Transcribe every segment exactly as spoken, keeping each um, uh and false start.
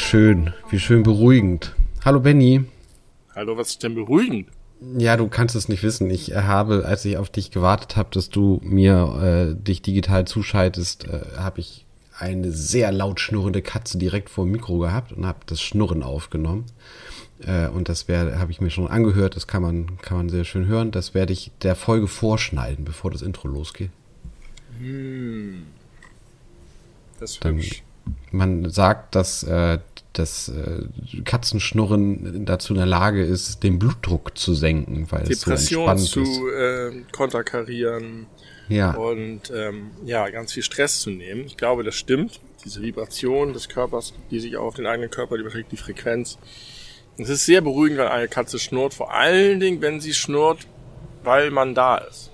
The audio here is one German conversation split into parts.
schön, wie schön beruhigend. Hallo Benni. Hallo, was ist denn beruhigend? Ja, du kannst es nicht wissen. Ich habe, als ich auf dich gewartet habe, dass du mir äh, dich digital zuschaltest, äh, habe ich eine sehr laut schnurrende Katze direkt vor dem Mikro gehabt und habe das Schnurren aufgenommen. Äh, und das werde, habe ich mir schon angehört. Das kann man, kann man sehr schön hören. Das werde ich der Folge vorschneiden, bevor das Intro losgeht. Hm. Das ist Dann, hübsch. Man sagt, dass äh, das äh, Katzenschnurren dazu in der Lage ist, den Blutdruck zu senken, weil es so Depression entspannt zu ist. äh, konterkarieren Ja. und ähm, ja, ganz viel Stress zu nehmen. Ich glaube, das stimmt. Diese Vibration des Körpers, die sich auch auf den eigenen Körper überträgt, die Frequenz. Es ist sehr beruhigend, wenn eine Katze schnurrt, vor allen Dingen, wenn sie schnurrt, weil man da ist.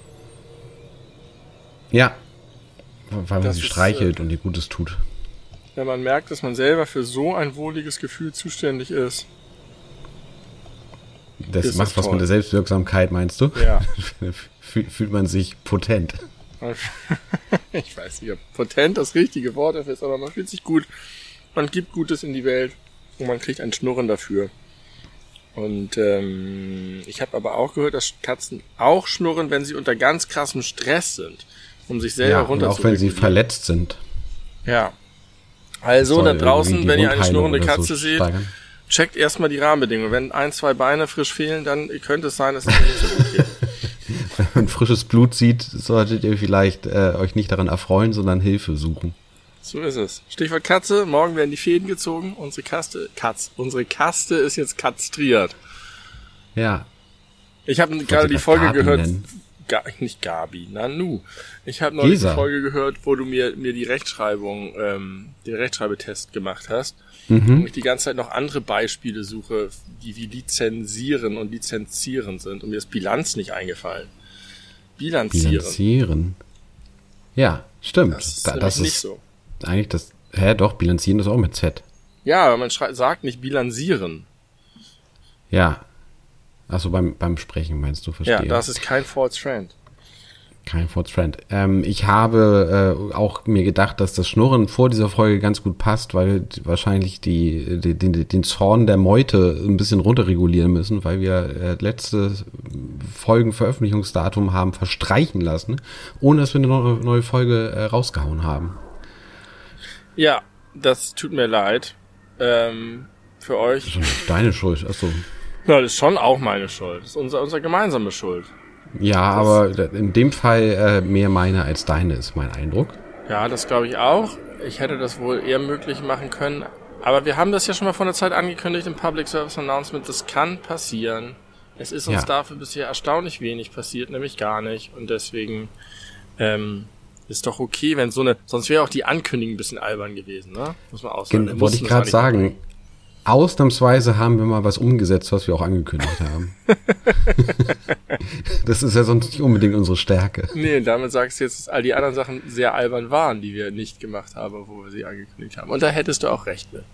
Ja, weil man Das sie ist, streichelt äh, und ihr Gutes tut. Wenn man merkt, dass man selber für so ein wohliges Gefühl zuständig ist. Das ist macht das was toll. mit der Selbstwirksamkeit, meinst du? Ja. Fühlt, fühlt man sich potent. Ich weiß nicht, ob potent das richtige Wort dafür ist, aber man fühlt sich gut. Man gibt Gutes in die Welt und man kriegt ein Schnurren dafür. Und ähm, ich habe aber auch gehört, dass Katzen auch schnurren, wenn sie unter ganz krassem Stress sind, um sich selber Ja, und runter auch zu wenn sie regulieren. verletzt sind. Ja. Also Soll da irgendwie draußen, die wenn ihr eine Wundheilung schnurrende oder so Katze seht, steigern. checkt erstmal die Rahmenbedingungen. Wenn ein, zwei Beine frisch fehlen, dann könnte es sein, dass es nicht so gut geht. Wenn man frisches Blut sieht, solltet ihr vielleicht äh, euch nicht daran erfreuen, sondern Hilfe suchen. So ist es. Stichwort Katze, morgen werden die Fäden gezogen. Unsere Kaste, Katz, unsere Kaste ist jetzt kastriert. Ja. Ich habe wollte gerade die grad Folge Gabi gehört, nennen. Ga, nicht Gabi, Nanu. Ich habe neulich Gesa. die Folge gehört, wo du mir mir die Rechtschreibung, ähm, den Rechtschreibetest gemacht hast. Mhm. Und ich die ganze Zeit noch andere Beispiele suche, die wie lizenzieren und lizenzieren sind. Und mir ist Bilanz nicht eingefallen. Bilanzieren. Bilanzieren. Ja, stimmt. Das ist Da, nämlich das nicht ist so. eigentlich das. Hä, doch, bilanzieren ist auch mit Z. Ja, aber man schrei- sagt nicht bilanzieren. Ja. Achso, beim, beim Sprechen meinst du, verstehe. Ja, das ist kein False Friend. Kein False Friend. Ähm, ich habe äh, auch mir gedacht, dass das Schnurren vor dieser Folge ganz gut passt, weil wahrscheinlich die, die, den, den Zorn der Meute ein bisschen runterregulieren müssen, weil wir äh, letzte Folgenveröffentlichungsdatum haben verstreichen lassen, ohne dass wir eine neue, neue Folge äh, rausgehauen haben. Ja, das tut mir leid. Ähm, für euch. Schon deine Schuld. Achso. Ja, das ist schon auch meine Schuld. Das ist unser, unsere gemeinsame Schuld. Ja, aber in dem Fall äh, mehr meine als deine, ist mein Eindruck. Ja, das glaube ich auch. Ich hätte das wohl eher möglich machen können. Aber wir haben das ja schon mal vor einer Zeit angekündigt im Public Service Announcement. Das kann passieren. Es ist uns Ja. dafür bisher erstaunlich wenig passiert, nämlich gar nicht. Und deswegen ähm, ist doch okay, wenn so eine... Sonst wäre auch die Ankündigung ein bisschen albern gewesen, ne? Muss man auch sagen. Wir Gen- Wollte ich mussten das gerade auch nicht sagen. mitbringen. Ausnahmsweise haben wir mal was umgesetzt, was wir auch angekündigt haben. Das ist ja sonst nicht unbedingt unsere Stärke. Nee, damit sagst du jetzt, dass all die anderen Sachen sehr albern waren, die wir nicht gemacht haben, wo wir sie angekündigt haben. Und da hättest du auch recht mit.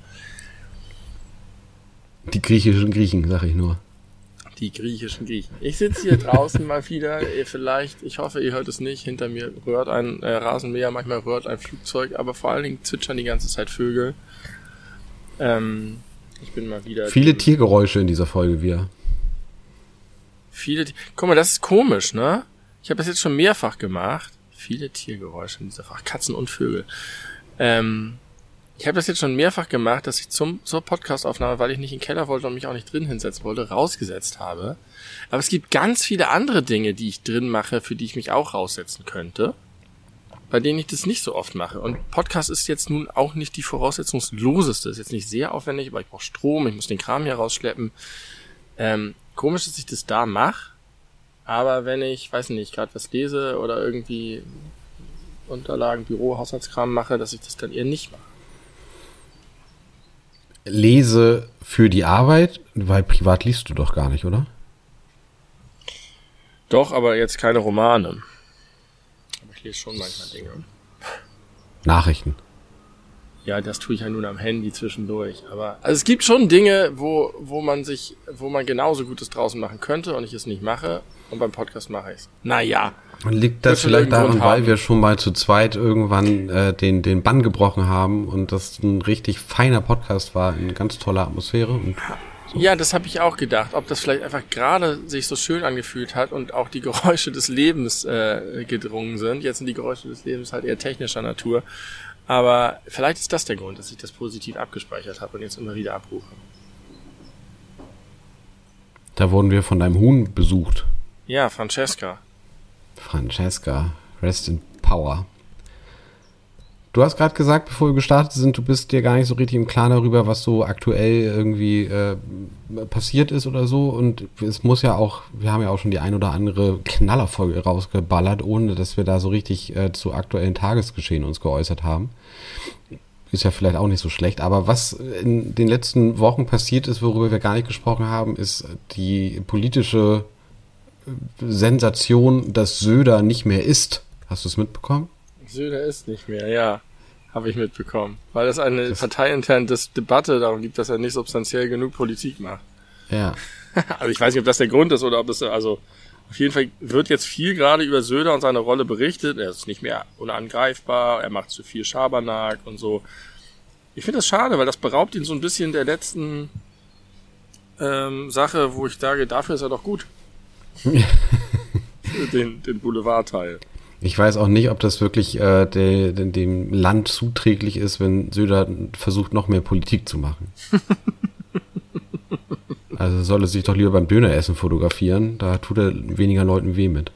Die griechischen Griechen, sag ich nur. Die griechischen Griechen. Ich sitze hier draußen mal wieder, ihr vielleicht, ich hoffe, ihr hört es nicht, hinter mir rührt ein äh, Rasenmäher, manchmal rührt ein Flugzeug, aber vor allen Dingen zwitschern die ganze Zeit Vögel. Ähm, ich bin mal wieder... Viele dem- Tiergeräusche in dieser Folge wieder. Viele, Ti- guck mal, das ist komisch, ne? Ich habe das jetzt schon mehrfach gemacht. Viele Tiergeräusche in dieser Folge, Katzen und Vögel. Ähm, ich habe das jetzt schon mehrfach gemacht, dass ich zum zur Podcastaufnahme, weil ich nicht in den Keller wollte und mich auch nicht drin hinsetzen wollte, rausgesetzt habe. Aber es gibt ganz viele andere Dinge, die ich drin mache, für die ich mich auch raussetzen könnte, bei denen ich das nicht so oft mache. Und Podcast ist jetzt nun auch nicht die voraussetzungsloseste. Ist jetzt nicht sehr aufwendig, aber ich brauche Strom, ich muss den Kram hier rausschleppen. Ähm, komisch, dass ich das da mache, aber wenn ich, weiß nicht, gerade was lese oder irgendwie Unterlagen, Büro, Haushaltskram mache, dass ich das dann eher nicht mache. Lese für die Arbeit, weil privat liest du doch gar nicht, oder? Doch, aber jetzt keine Romane. Aber ich lese schon manchmal Dinge. Nachrichten. Ja, das tue ich ja nun am Handy zwischendurch. Aber also es gibt schon Dinge, wo wo man sich, wo man genauso Gutes draußen machen könnte und ich es nicht mache. Und beim Podcast mache ich es. Naja. Liegt das vielleicht daran, weil wir schon mal zu zweit irgendwann äh, den den Bann gebrochen haben und das ein richtig feiner Podcast war, eine ganz tolle Atmosphäre. Und so. Ja, das habe ich auch gedacht. Ob das vielleicht einfach gerade sich so schön angefühlt hat und auch die Geräusche des Lebens äh, gedrungen sind. Jetzt sind die Geräusche des Lebens halt eher technischer Natur. Aber vielleicht ist das der Grund, dass ich das positiv abgespeichert habe und jetzt immer wieder abrufe. Da wurden wir von deinem Huhn besucht. Ja, Francesca. Francesca, rest in power. Du hast gerade gesagt, bevor wir gestartet sind, du bist dir gar nicht so richtig im Klaren darüber, was so aktuell irgendwie äh, passiert ist oder so. Und es muss ja auch, wir haben ja auch schon die ein oder andere Knallerfolge rausgeballert, ohne dass wir da so richtig äh, zu aktuellen Tagesgeschehen uns geäußert haben. Ist ja vielleicht auch nicht so schlecht. Aber was in den letzten Wochen passiert ist, worüber wir gar nicht gesprochen haben, ist die politische Sensation, dass Söder nicht mehr ist. Hast du es mitbekommen? Söder ist nicht mehr, ja. Habe ich mitbekommen. Weil es eine parteiinterne Debatte darum gibt, dass er nicht substanziell genug Politik macht. Ja. Also ich weiß nicht, ob das der Grund ist oder ob es, also auf jeden Fall wird jetzt viel gerade über Söder und seine Rolle berichtet. Er ist nicht mehr unangreifbar, er macht zu viel Schabernack und so. Ich finde das schade, weil das beraubt ihn so ein bisschen der letzten ähm, Sache, wo ich sage, dafür ist er doch gut. den, den Boulevardteil. Ich weiß auch nicht, ob das wirklich äh, de, de, dem Land zuträglich ist, wenn Söder versucht, noch mehr Politik zu machen. Also soll er sich doch lieber beim Döneressen fotografieren, da tut er weniger Leuten weh mit.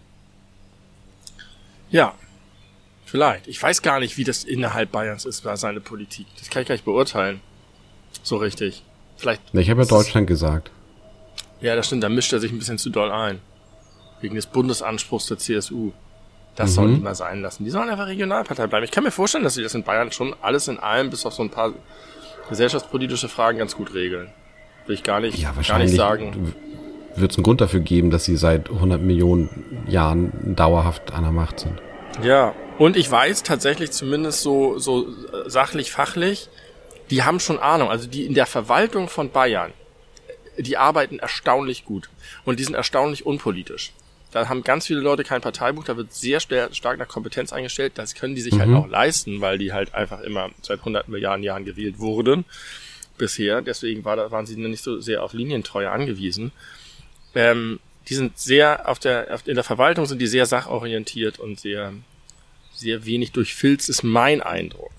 Ja, vielleicht. Ich weiß gar nicht, wie das innerhalb Bayerns ist, bei seine Politik. Das kann ich gar nicht beurteilen. So richtig. Vielleicht. Ich habe ja Deutschland gesagt. Ja, das stimmt, da mischt er sich ein bisschen zu doll ein. Wegen des Bundesanspruchs der C S U. Das mhm. sollen die mal sein lassen. Die sollen einfach Regionalpartei bleiben. Ich kann mir vorstellen, dass sie das in Bayern schon alles in allem, bis auf so ein paar gesellschaftspolitische Fragen, ganz gut regeln. Will ich gar nicht, ja, gar nicht sagen. Wird es einen Grund dafür geben, dass sie seit hundert Millionen Jahren dauerhaft an der Macht sind. Ja, und ich weiß tatsächlich zumindest so, so sachlich, fachlich, die haben schon Ahnung. Also die in der Verwaltung von Bayern, die arbeiten erstaunlich gut. Und die sind erstaunlich unpolitisch. Da haben ganz viele Leute kein Parteibuch, da wird sehr stark nach Kompetenz eingestellt. Das können die sich mhm. halt auch leisten, weil die halt einfach immer seit hundert Milliarden Jahren gewählt wurden bisher. Deswegen war da, waren sie nicht so sehr auf Linientreue angewiesen. Ähm, die sind sehr auf der, auf, in der Verwaltung sind die sehr sachorientiert und sehr, sehr wenig durchfilzt, ist mein Eindruck.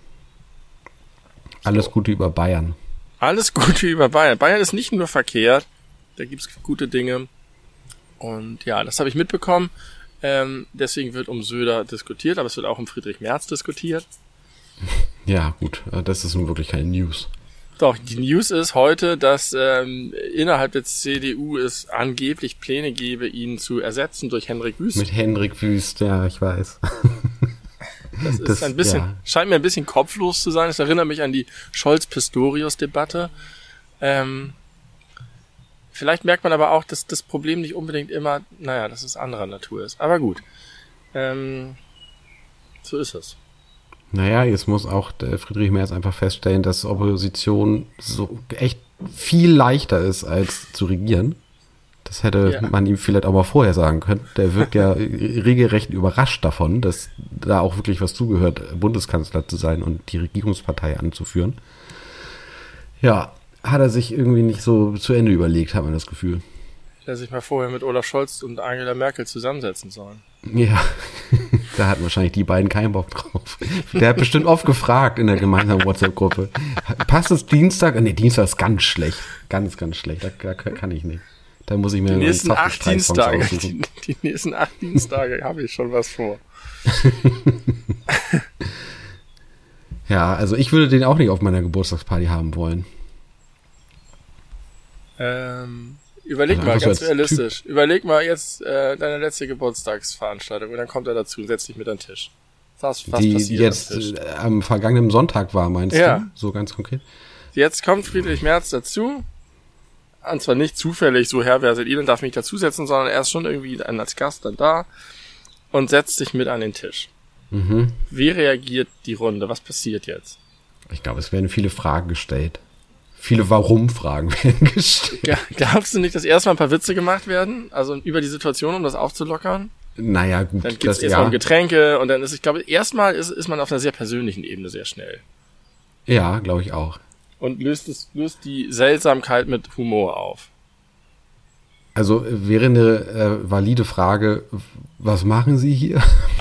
Alles so. Gute über Bayern. Alles Gute über Bayern. Bayern ist nicht nur verkehrt, da gibt's gute Dinge. Und ja, das habe ich mitbekommen. Ähm, deswegen wird um Söder diskutiert, aber es wird auch um Friedrich Merz diskutiert. Ja, gut, das ist nun wirklich keine News. Doch, die News ist heute, dass ähm, innerhalb der C D U es angeblich Pläne gäbe, ihn zu ersetzen durch Henrik Wüst. Mit Henrik Wüst, ja, ich weiß. Das ist das, ein bisschen, ja. scheint mir ein bisschen kopflos zu sein. Das erinnert mich an die Scholz-Pistorius-Debatte. Ähm, vielleicht merkt man aber auch, dass das Problem nicht unbedingt immer, naja, dass es anderer Natur ist. Aber gut. Ähm, so ist es. Naja, jetzt muss auch der Friedrich Merz einfach feststellen, dass Opposition so echt viel leichter ist, als zu regieren. Das hätte ja. man ihm vielleicht auch mal vorher sagen können. Der wirkt ja regelrecht überrascht davon, dass da auch wirklich was zugehört, Bundeskanzler zu sein und die Regierungspartei anzuführen. Ja, hat er sich irgendwie nicht so zu Ende überlegt, hat man das Gefühl. Hätte er sich mal vorher mit Olaf Scholz und Angela Merkel zusammensetzen sollen. Ja, da hatten wahrscheinlich die beiden keinen Bock drauf. Der hat bestimmt oft gefragt in der gemeinsamen WhatsApp-Gruppe. Passt es Dienstag? Nee, Dienstag ist ganz schlecht. Ganz, ganz schlecht. Da, da kann ich nicht. Da muss ich mir die nächsten acht Dienstage, die, die nächsten acht Dienstage habe ich schon was vor. Ja, also ich würde den auch nicht auf meiner Geburtstagsparty haben wollen. Ähm, überleg also mal, ganz so realistisch. Typ. Überleg mal jetzt äh, deine letzte Geburtstagsveranstaltung und dann kommt er dazu und setzt dich mit an den Tisch. Was, was die passiert jetzt am Tisch? äh, am vergangenen Sonntag war, meinst ja. du? So ganz konkret? Jetzt kommt Friedrich Merz dazu. Und zwar nicht zufällig, so Herr, wer seid ihr denn, darf mich dazusetzen, sondern er ist schon irgendwie als Gast dann da und setzt sich mit an den Tisch. Mhm. Wie reagiert die Runde? Was passiert jetzt? Ich glaube, es werden viele Fragen gestellt. Viele Warum-Fragen werden gestellt. Ja, glaubst du nicht, dass erstmal ein paar Witze gemacht werden? Also über die Situation, um das aufzulockern? Naja, gut. Dann gibt es erstmal ja. um Getränke und dann ist, ich glaube, erstmal ist, ist man auf einer sehr persönlichen Ebene sehr schnell. Ja, glaube ich auch. Und löst es, löst die Seltsamkeit mit Humor auf. Also wäre eine äh, valide Frage, was machen Sie hier?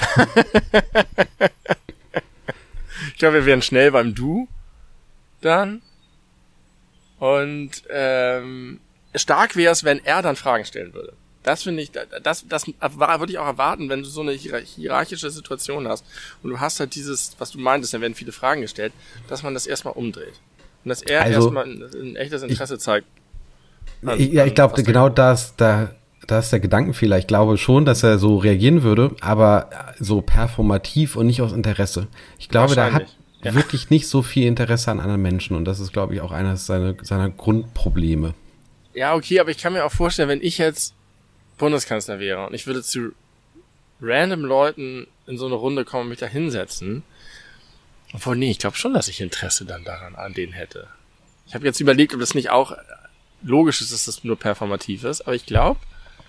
Ich glaube, wir wären schnell beim Du dann. Und ähm, stark wäre es, wenn er dann Fragen stellen würde. Das finde ich, das, das würde ich auch erwarten, wenn du so eine hierarchische Situation hast und du hast halt dieses, was du meintest, dann werden viele Fragen gestellt, dass man das erstmal umdreht. Und dass er also, erstmal ein, ein echtes Interesse ich, zeigt. An, ja, ich glaube, genau das, da, da ist der Gedankenfehler. Ich glaube schon, dass er so reagieren würde, aber so performativ und nicht aus Interesse. Ich glaube, der hat ja. wirklich nicht so viel Interesse an anderen Menschen und das ist, glaube ich, auch eines seiner, seiner Grundprobleme. Ja, okay, aber ich kann mir auch vorstellen, wenn ich jetzt Bundeskanzler wäre und ich würde zu random Leuten in so eine Runde kommen und mich da hinsetzen. Obwohl, nee, ich glaube schon, dass ich Interesse dann daran an denen hätte. Ich habe jetzt überlegt, ob das nicht auch logisch ist, dass das nur performativ ist, aber ich glaube,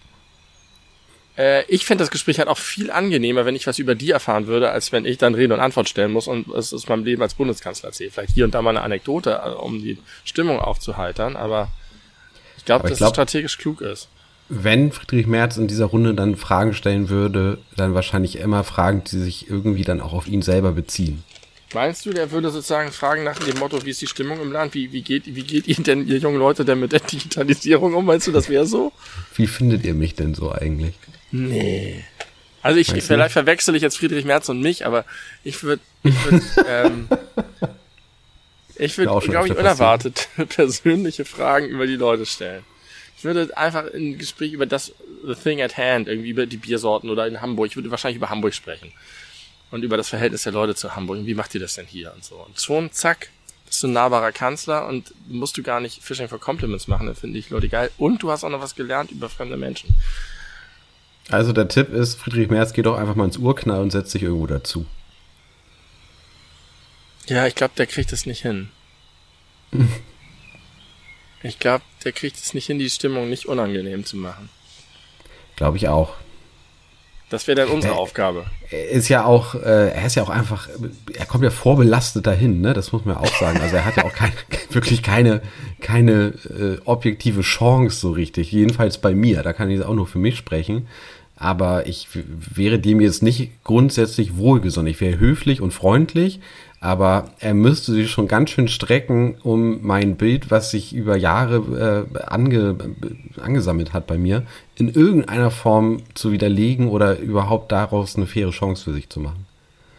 äh, ich fände das Gespräch halt auch viel angenehmer, wenn ich was über die erfahren würde, als wenn ich dann Rede und Antwort stellen muss und es aus meinem Leben als Bundeskanzler erzähle. Vielleicht hier und da mal eine Anekdote, um die Stimmung aufzuheitern, aber ich glaube, dass glaub, es strategisch klug ist. Wenn Friedrich Merz in dieser Runde dann Fragen stellen würde, dann wahrscheinlich immer Fragen, die sich irgendwie dann auch auf ihn selber beziehen. Meinst du, der würde sozusagen fragen nach dem Motto, wie ist die Stimmung im Land? Wie, wie geht, wie geht ihr denn, ihr jungen Leute, denn mit der Digitalisierung um? Meinst du, das wäre so? Wie findet ihr mich denn so eigentlich? Nee. Also ich, vielleicht verwechsel ich jetzt Friedrich Merz und mich, aber ich würde, ich würde, ähm, ich würde, glaube ich, unerwartet persönliche Fragen über die Leute stellen. Ich würde einfach ein Gespräch über das The Thing at Hand, irgendwie über die Biersorten oder in Hamburg. Ich würde wahrscheinlich über Hamburg sprechen. Und über das Verhältnis der Leute zu Hamburg. Und wie macht ihr das denn hier und so? Und schon, zack, bist du ein nahbarer Kanzler und musst du gar nicht Fishing for Compliments machen. Das finde ich Leute geil. Und du hast auch noch was gelernt über fremde Menschen. Also der Tipp ist, Friedrich Merz, geh doch einfach mal ins Urknall und setz dich irgendwo dazu. Ja, ich glaube, der kriegt es nicht hin. Ich glaube, der kriegt es nicht hin, die Stimmung nicht unangenehm zu machen. Glaube ich auch. Das wäre dann unsere er, Aufgabe. Er ist ja auch, äh, er ist ja auch einfach, er kommt ja vorbelastet dahin, ne? Das muss man ja auch sagen. Also er hat ja auch keine, wirklich keine, keine äh, objektive Chance so richtig. Jedenfalls bei mir. Da kann ich auch nur für mich sprechen. Aber ich w- wäre dem jetzt nicht grundsätzlich wohlgesonnen. Ich wäre höflich und freundlich. Aber er müsste sich schon ganz schön strecken, um mein Bild, was sich über Jahre äh, ange, angesammelt hat bei mir, in irgendeiner Form zu widerlegen oder überhaupt daraus eine faire Chance für sich zu machen.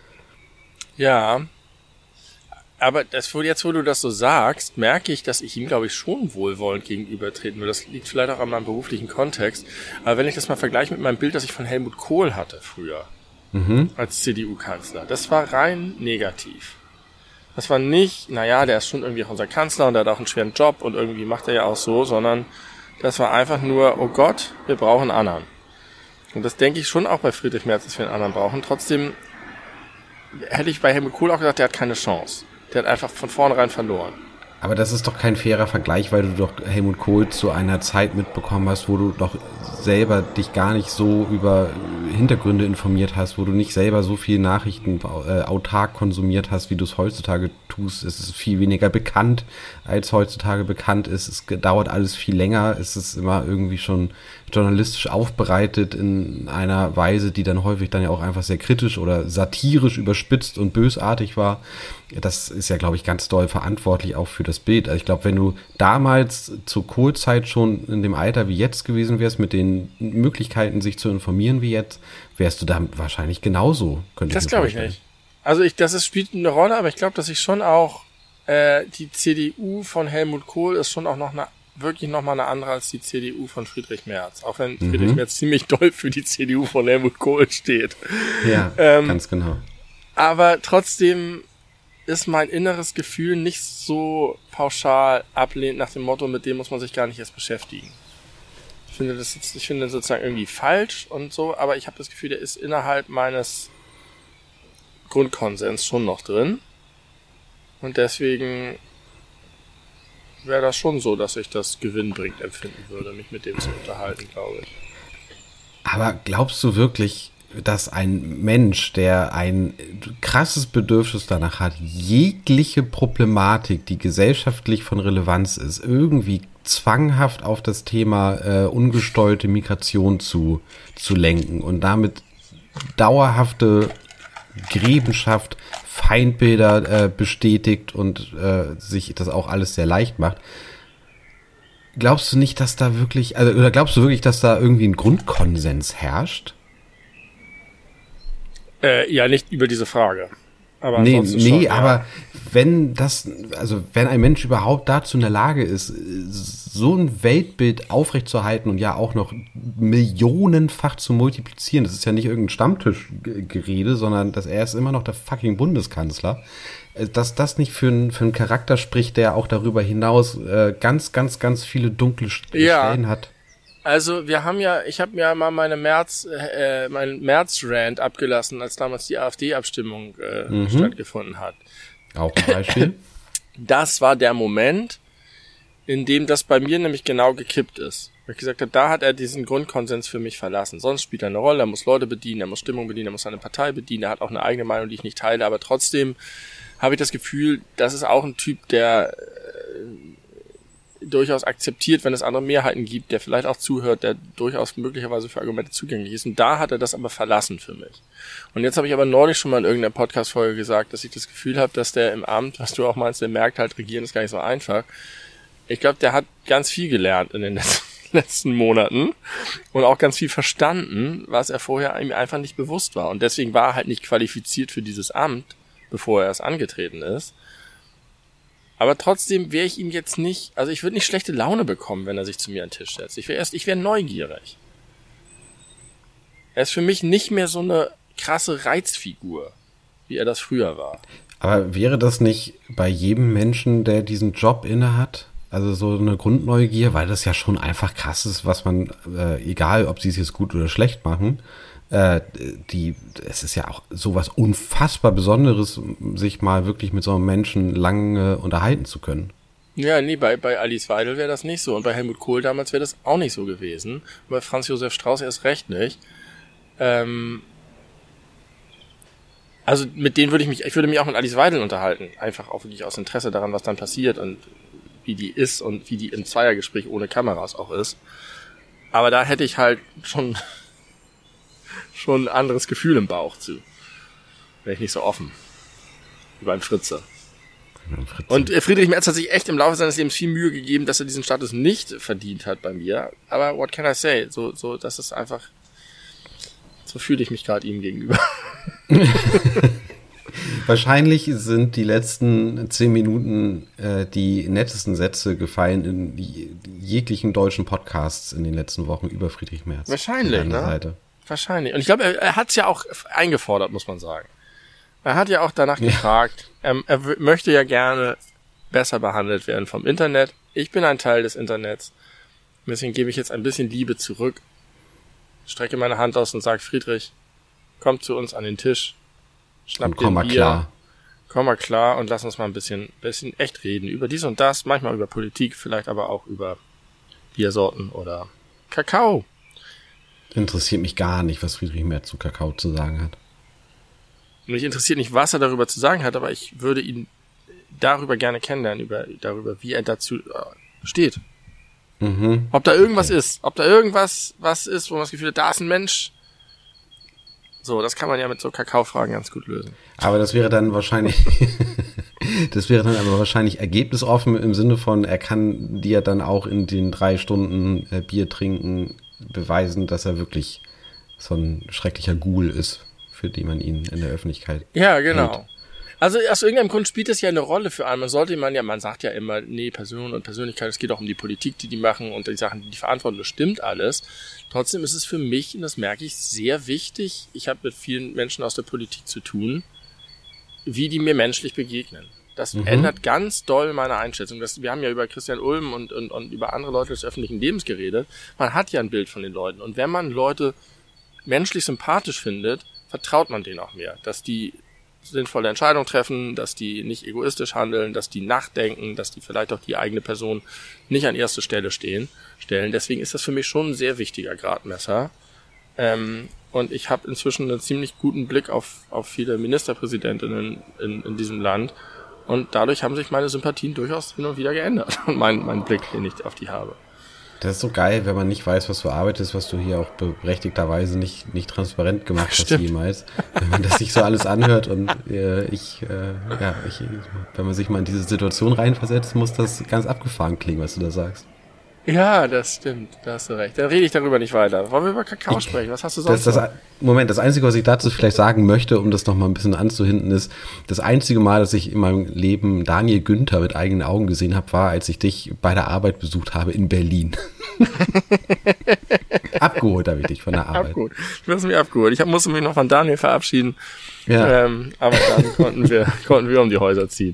Ja, aber das, jetzt, wo du das so sagst, merke ich, dass ich ihm, glaube ich, schon wohlwollend gegenübertreten will. Das liegt vielleicht auch an meinem beruflichen Kontext. Aber wenn ich das mal vergleiche mit meinem Bild, das ich von Helmut Kohl hatte früher, mhm. als C D U-Kanzler, das war rein negativ. Das war nicht, naja, der ist schon irgendwie auch unser Kanzler und der hat auch einen schweren Job und irgendwie macht er ja auch so, sondern das war einfach nur, oh Gott, wir brauchen einen anderen. Und das denke ich schon auch bei Friedrich Merz, dass wir einen anderen brauchen. Trotzdem hätte ich bei Helmut Kohl auch gesagt, der hat keine Chance. Der hat einfach von vornherein verloren. Aber das ist doch kein fairer Vergleich, weil du doch Helmut Kohl zu einer Zeit mitbekommen hast, wo du doch selber dich gar nicht so über Hintergründe informiert hast, wo du nicht selber so viel Nachrichten äh, autark konsumiert hast, wie du es heutzutage tust. Es ist viel weniger bekannt, als heutzutage bekannt ist. Es dauert alles viel länger. Es ist immer irgendwie schon journalistisch aufbereitet in einer Weise, die dann häufig dann ja auch einfach sehr kritisch oder satirisch überspitzt und bösartig war. Das ist ja, glaube ich, ganz doll verantwortlich auch für das Bild. Also ich glaube, wenn du damals zur Kohl-Zeit schon in dem Alter wie jetzt gewesen wärst, mit den Möglichkeiten, sich zu informieren wie jetzt, wärst du da wahrscheinlich genauso. Könnte das glaube ich nicht. Also ich, das ist, spielt eine Rolle, aber ich glaube, dass ich schon auch äh, die C D U von Helmut Kohl ist schon auch noch eine, wirklich noch mal eine andere als die C D U von Friedrich Merz. Auch wenn mhm. Friedrich Merz ziemlich doll für die C D U von Helmut Kohl steht. Ja, ähm, ganz genau. Aber trotzdem ist mein inneres Gefühl nicht so pauschal ablehnt nach dem Motto, mit dem muss man sich gar nicht erst beschäftigen. Ich finde das jetzt, ich finde das sozusagen irgendwie falsch und so, aber ich habe das Gefühl, der ist innerhalb meines Grundkonsens schon noch drin. Und deswegen wäre das schon so, dass ich das gewinnbringend empfinden würde, mich mit dem zu unterhalten, glaube ich. Aber glaubst du wirklich, dass ein Mensch, der ein krasses Bedürfnis danach hat, jegliche Problematik, die gesellschaftlich von Relevanz ist, irgendwie zwanghaft auf das Thema äh, ungesteuerte Migration zu, zu lenken und damit dauerhafte Gräben schafft, Feindbilder äh, bestätigt und äh, sich das auch alles sehr leicht macht. Glaubst du nicht, dass da wirklich, also oder glaubst du wirklich, dass da irgendwie ein Grundkonsens herrscht? Äh, ja, nicht über diese Frage. Aber nee, ansonsten nee, schon, ja. aber wenn das, also wenn ein Mensch überhaupt dazu in der Lage ist, so ein Weltbild aufrechtzuerhalten und ja auch noch millionenfach zu multiplizieren, das ist ja nicht irgendein Stammtischgerede, sondern dass er ist immer noch der fucking Bundeskanzler, dass das nicht für, ein, für einen Charakter spricht, der auch darüber hinaus äh, ganz, ganz, ganz viele dunkle Stellen ja. hat. Also wir haben ja, ich habe mir mal meine März, äh, meinen März-Rant abgelassen, als damals die AfD-Abstimmung äh, mhm. stattgefunden hat. Auch ein Beispiel. Das war der Moment, in dem das bei mir nämlich genau gekippt ist. Weil ich gesagt habe, da hat er diesen Grundkonsens für mich verlassen. Sonst spielt er eine Rolle, er muss Leute bedienen, er muss Stimmung bedienen, er muss seine Partei bedienen, er hat auch eine eigene Meinung, die ich nicht teile, aber trotzdem habe ich das Gefühl, das ist auch ein Typ, der äh, durchaus akzeptiert, wenn es andere Mehrheiten gibt, der vielleicht auch zuhört, der durchaus möglicherweise für Argumente zugänglich ist. Und da hat er das aber verlassen für mich. Und jetzt habe ich aber neulich schon mal in irgendeiner Podcast-Folge gesagt, dass ich das Gefühl habe, dass der im Amt, was du auch meinst, der merkt halt, regieren ist gar nicht so einfach. Ich glaube, der hat ganz viel gelernt in den letzten, letzten Monaten und auch ganz viel verstanden, was er vorher ihm einfach nicht bewusst war. Und deswegen war er halt nicht qualifiziert für dieses Amt, bevor er es angetreten ist. Aber trotzdem wäre ich ihm jetzt nicht, also ich würde nicht schlechte Laune bekommen, wenn er sich zu mir an den Tisch setzt. Ich wäre erst, ich wäre neugierig. Er ist für mich nicht mehr so eine krasse Reizfigur, wie er das früher war. Aber wäre das nicht bei jedem Menschen, der diesen Job innehat, also so eine Grundneugier, weil das ja schon einfach krass ist, was man, äh, egal ob sie es jetzt gut oder schlecht machen, Äh, die, es ist ja auch sowas unfassbar Besonderes, sich mal wirklich mit so einem Menschen lange unterhalten zu können. Ja, nee, bei, bei Alice Weidel wäre das nicht so. Und bei Helmut Kohl damals wäre das auch nicht so gewesen. Und bei Franz Josef Strauß erst recht nicht. Ähm, also mit denen würde ich mich, ich würde mich auch mit Alice Weidel unterhalten. Einfach auch wirklich aus Interesse daran, was dann passiert und wie die ist und wie die im Zweiergespräch ohne Kameras auch ist. Aber da hätte ich halt schon... schon ein anderes Gefühl im Bauch zu. Wäre ich nicht so offen. Wie beim Fritze. Fritze. Und Friedrich Merz hat sich echt im Laufe seines Lebens viel Mühe gegeben, dass er diesen Status nicht verdient hat bei mir. Aber what can I say? So, so, das ist einfach, so fühle ich mich gerade ihm gegenüber. Wahrscheinlich sind die letzten zehn Minuten äh, die nettesten Sätze gefallen in die, jeglichen deutschen Podcasts in den letzten Wochen über Friedrich Merz. Wahrscheinlich, ne? Seite. Wahrscheinlich. Und ich glaube, er, er hat es ja auch eingefordert, muss man sagen. Er hat ja auch danach ja. gefragt. Er, er w- möchte ja gerne besser behandelt werden vom Internet. Ich bin ein Teil des Internets. Deswegen gebe ich jetzt ein bisschen Liebe zurück. Strecke meine Hand aus und sage, Friedrich, komm zu uns an den Tisch. Schnapp und komm dir mal Bier. klar. Komm mal klar und lass uns mal ein bisschen, bisschen echt reden. Über dies und das, manchmal über Politik, vielleicht aber auch über Biersorten oder Kakao. Interessiert mich gar nicht, was Friedrich Merz zu Kakao zu sagen hat. Mich interessiert nicht, was er darüber zu sagen hat, aber ich würde ihn darüber gerne kennenlernen, über, darüber, wie er dazu äh, steht. Mhm. Ob da irgendwas okay. ist, ob da irgendwas was ist, wo man das Gefühl hat, da ist ein Mensch. So, das kann man ja mit so Kakaofragen ganz gut lösen. Aber das wäre dann wahrscheinlich, das wäre dann aber wahrscheinlich ergebnisoffen im Sinne von, er kann dir dann auch in den drei Stunden äh, Bier trinken beweisen, dass er wirklich so ein schrecklicher Ghoul ist, für den man ihn in der Öffentlichkeit Ja, genau. hält. Also aus irgendeinem Grund spielt es ja eine Rolle für einen. Man sollte man ja, man sagt ja immer, nee, Person und Persönlichkeit, es geht auch um die Politik, die die machen und die Sachen, die die verantworten, das stimmt alles. Trotzdem ist es für mich, und das merke ich, sehr wichtig, ich habe mit vielen Menschen aus der Politik zu tun, wie die mir menschlich begegnen. Das mhm. ändert ganz doll meine Einschätzung. Das, wir haben ja über Christian Ulm und, und, und über andere Leute des öffentlichen Lebens geredet. Man hat ja ein Bild von den Leuten. Und wenn man Leute menschlich sympathisch findet, vertraut man denen auch mehr. Dass die sinnvolle Entscheidungen treffen, dass die nicht egoistisch handeln, dass die nachdenken, dass die vielleicht auch die eigene Person nicht an erste Stelle stehen, stellen. Deswegen ist das für mich schon ein sehr wichtiger Gradmesser. Ähm, und ich habe inzwischen einen ziemlich guten Blick auf, auf viele Ministerpräsidentinnen in, in diesem Land. Und dadurch haben sich meine Sympathien durchaus hin und wieder geändert. Und mein, mein Blick, den ich auf die habe. Das ist so geil, wenn man nicht weiß, was du arbeitest, was du hier auch berechtigterweise nicht, nicht transparent gemacht hast Stimmt. jemals. Wenn man das sich so alles anhört und äh, ich, äh, ja, ich, wenn man sich mal in diese Situation reinversetzt, muss das ganz abgefahren klingen, was du da sagst. Ja, das stimmt, da hast du recht. Dann rede ich darüber nicht weiter. Wollen wir über Kakao Ich, sprechen? Was hast du sonst das, das, Moment, das Einzige, was ich dazu vielleicht sagen möchte, um das noch mal ein bisschen anzuhinten, ist, das einzige Mal, dass ich in meinem Leben Daniel Günther mit eigenen Augen gesehen habe, war, als ich dich bei der Arbeit besucht habe in Berlin. Abgeholt habe ich dich von der Arbeit. Abgeholt. Du hast mich abgeholt. Ich hab, musste mich noch von Daniel verabschieden. Ja. Ähm, aber dann konnten wir, konnten wir um die Häuser ziehen.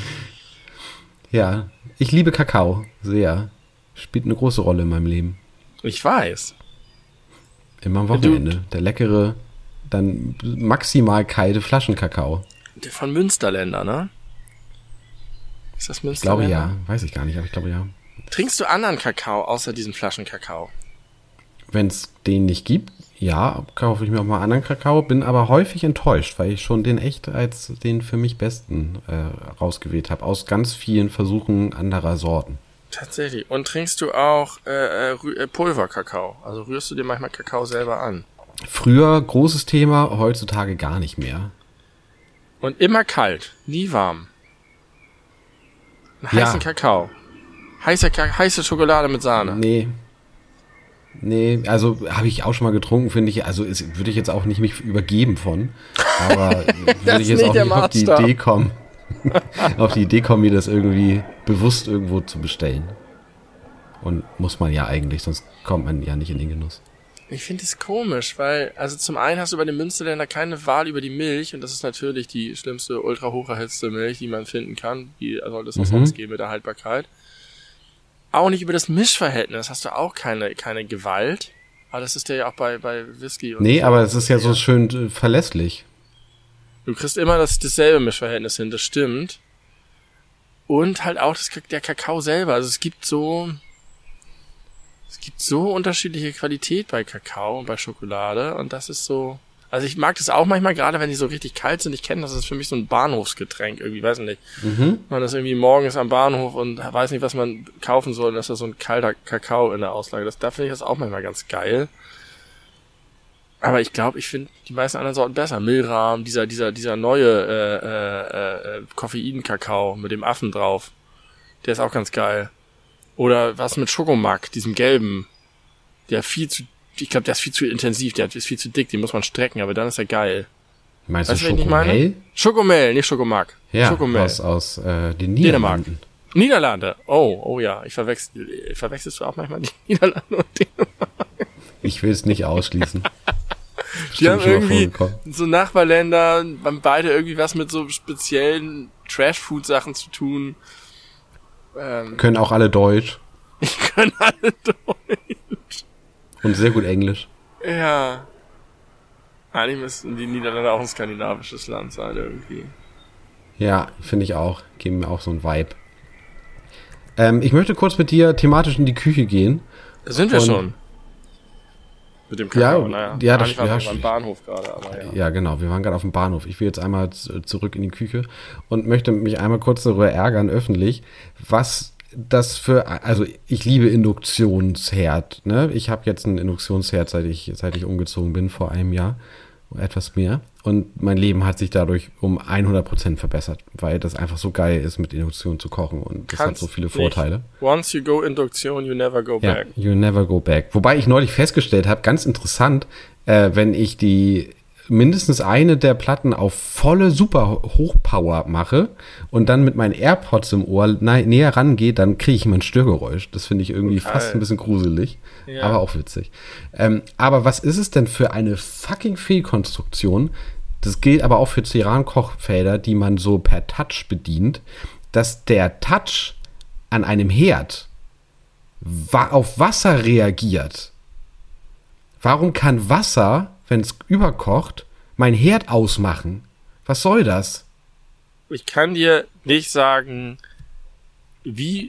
Ja, ich liebe Kakao sehr. Spielt eine große Rolle in meinem Leben. Ich weiß. Immer am Wochenende. Der leckere, dann maximal kalte Flaschenkakao. Der von Münsterländer, ne? Ist das Ich Münsterländer? glaube ja. Weiß ich gar nicht, aber ich glaube ja. Trinkst du anderen Kakao außer diesem Flaschenkakao? Wenn es den nicht gibt, ja, kaufe ich mir auch mal anderen Kakao, bin aber häufig enttäuscht, weil ich schon den echt als den für mich besten äh, rausgewählt habe. Aus ganz vielen Versuchen anderer Sorten. Tatsächlich. Und trinkst du auch äh, äh, Pulverkakao? Also rührst du dir manchmal Kakao selber an? Früher großes Thema, heutzutage gar nicht mehr. Und immer kalt, nie warm. Einen Ja. heißen Kakao. Heiße, Ka- heiße Schokolade mit Sahne. Nee. Nee, also habe ich auch schon mal getrunken, finde ich. Also ist, würde ich jetzt auch nicht mich übergeben von. Aber würde ich ist jetzt nicht auch der nicht auf die Maßstab. Idee kommen, auf die Idee kommen, mir das irgendwie bewusst irgendwo zu bestellen. Und muss man ja eigentlich, sonst kommt man ja nicht in den Genuss. Ich finde es komisch, weil, also zum einen hast du bei den Münsterländer keine Wahl über die Milch und das ist natürlich die schlimmste, ultra hoch erhitzte Milch, die man finden kann. Die sollte es auch Mhm. sonst geben mit der Haltbarkeit. Auch nicht über das Mischverhältnis hast du auch keine, keine Gewalt. Aber das ist ja auch bei, bei Whisky und Nee, so. aber es ist ja so schön äh, verlässlich. Du kriegst immer das, dasselbe Mischverhältnis hin, das stimmt. Und halt auch das, der Kakao selber. Also es gibt so, es gibt so unterschiedliche Qualität bei Kakao und bei Schokolade und das ist so, also ich mag das auch manchmal, gerade wenn die so richtig kalt sind. Ich kenne das, das ist für mich so ein Bahnhofsgetränk irgendwie, weiß nicht. Mhm. Man ist irgendwie morgens am Bahnhof und weiß nicht, was man kaufen soll und das ist so ein kalter Kakao in der Auslage. Das, da finde ich das auch manchmal ganz geil. Aber ich glaube, ich finde die meisten anderen Sorten besser. Milram, dieser, dieser, dieser neue äh, äh, äh, Koffein-Kakao mit dem Affen drauf. Der ist auch ganz geil. Oder was mit Schokomack, diesem gelben. Der viel zu, ich glaube, der ist viel zu intensiv, der ist viel zu dick, den muss man strecken, aber dann ist er geil. Meinst Weißt du du, was ich meine? Schokomel? Schokomel, nicht Schokomack. Ja, Schokomel. aus, aus äh, den Dänemark. Niederlanden. Niederlande. Oh, oh ja. Ich verwechsel, verwechselst du auch manchmal die Niederlande und Dänemark? Ich will es nicht ausschließen. Die haben schon mal irgendwie vorgekommen. so Nachbarländer, haben beide irgendwie was mit so speziellen Trash-Food-Sachen zu tun. Ähm, Können auch alle Deutsch ich kann alle Deutsch. und sehr gut Englisch. Ja. Eigentlich müssten die Niederlande auch ein skandinavisches Land sein irgendwie. Ja, finde ich auch. Geben mir auch so ein Vibe. Ähm, ich möchte kurz mit dir thematisch in die Küche gehen. Da sind wir Und- schon. Mit dem Kakao, Ja, naja. ja, das- Eigentlich waren wir ja, beim Bahnhof gerade, aber ja. Ja, genau. Wir waren gerade auf dem Bahnhof. Ich will jetzt einmal z- zurück in die Küche und möchte mich einmal kurz darüber ärgern, öffentlich, was das für, also ich liebe Induktionsherd, ne? Ich habe jetzt einen Induktionsherd, seit ich, seit ich umgezogen bin, vor einem Jahr, etwas mehr. Und mein Leben hat sich dadurch um hundert Prozent verbessert, weil das einfach so geil ist, mit Induktion zu kochen und das hat Kannst so viele nicht. Vorteile. Once you go Induktion, you never go Ja, back. you never go back. Wobei ich neulich festgestellt habe, ganz interessant, äh, wenn ich die mindestens eine der Platten auf volle Super Hochpower mache und dann mit meinen AirPods im Ohr na, näher rangehe, dann kriege ich immer ein Störgeräusch. Das finde ich irgendwie Total. fast ein bisschen gruselig, Ja. aber auch witzig. Ähm, aber was ist es denn für eine fucking Fehlkonstruktion? Das gilt aber auch für Ceran-Kochfelder, die man so per Touch bedient, dass der Touch an einem Herd wa- auf Wasser reagiert. Warum kann Wasser, wenn es überkocht, mein Herd ausmachen? Was soll das? Ich kann dir nicht sagen, wie,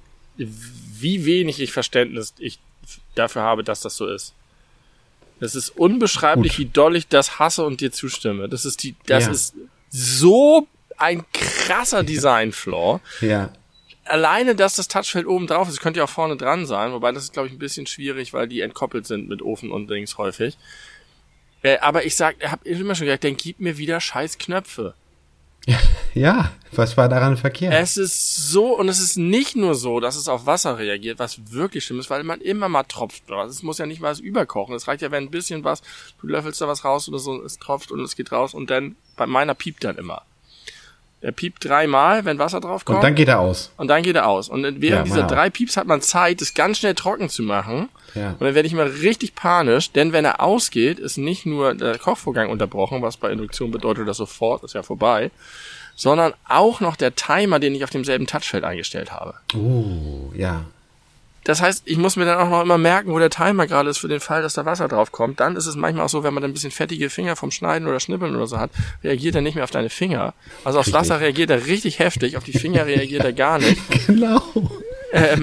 wie wenig ich Verständnis ich dafür habe, dass das so ist. Das ist unbeschreiblich, Gut. wie doll ich das hasse und dir zustimme. Das ist die, das ja. ist so ein krasser Design-Flaw. Ja. Alleine, dass das Touchfeld oben drauf ist, könnte ja auch vorne dran sein, wobei das ist, glaube ich, ein bisschen schwierig, weil die entkoppelt sind mit Ofen und Dings häufig. Äh, aber ich sag, ich hab immer schon gesagt, dann gib mir wieder scheiß Knöpfe. Ja, was war daran verkehrt? Es ist so, und es ist nicht nur so, dass es auf Wasser reagiert, was wirklich schlimm ist, weil man immer mal tropft. Es muss ja nicht mal überkochen. Es reicht ja, wenn ein bisschen was, du löffelst da was raus oder so, es tropft und es geht raus und dann, bei meiner piept dann immer. Er piept dreimal, wenn Wasser drauf kommt. Und dann geht er aus. Und dann geht er aus. Und während ja, dieser drei Pieps hat man Zeit, das ganz schnell trocken zu machen. Ja. Und dann werde ich immer richtig panisch, denn wenn er ausgeht, ist nicht nur der Kochvorgang unterbrochen, was bei Induktion bedeutet, das sofort ist ja vorbei, sondern auch noch der Timer, den ich auf demselben Touchfeld eingestellt habe. Oh, ja. Das heißt, ich muss mir dann auch noch immer merken, wo der Timer gerade ist für den Fall, dass da Wasser drauf kommt. Dann ist es manchmal auch so, wenn man dann ein bisschen fettige Finger vom Schneiden oder Schnippeln oder so hat, reagiert er nicht mehr auf deine Finger. Also aufs richtig. Wasser reagiert er richtig heftig, auf die Finger reagiert er gar nicht. Genau. Ähm,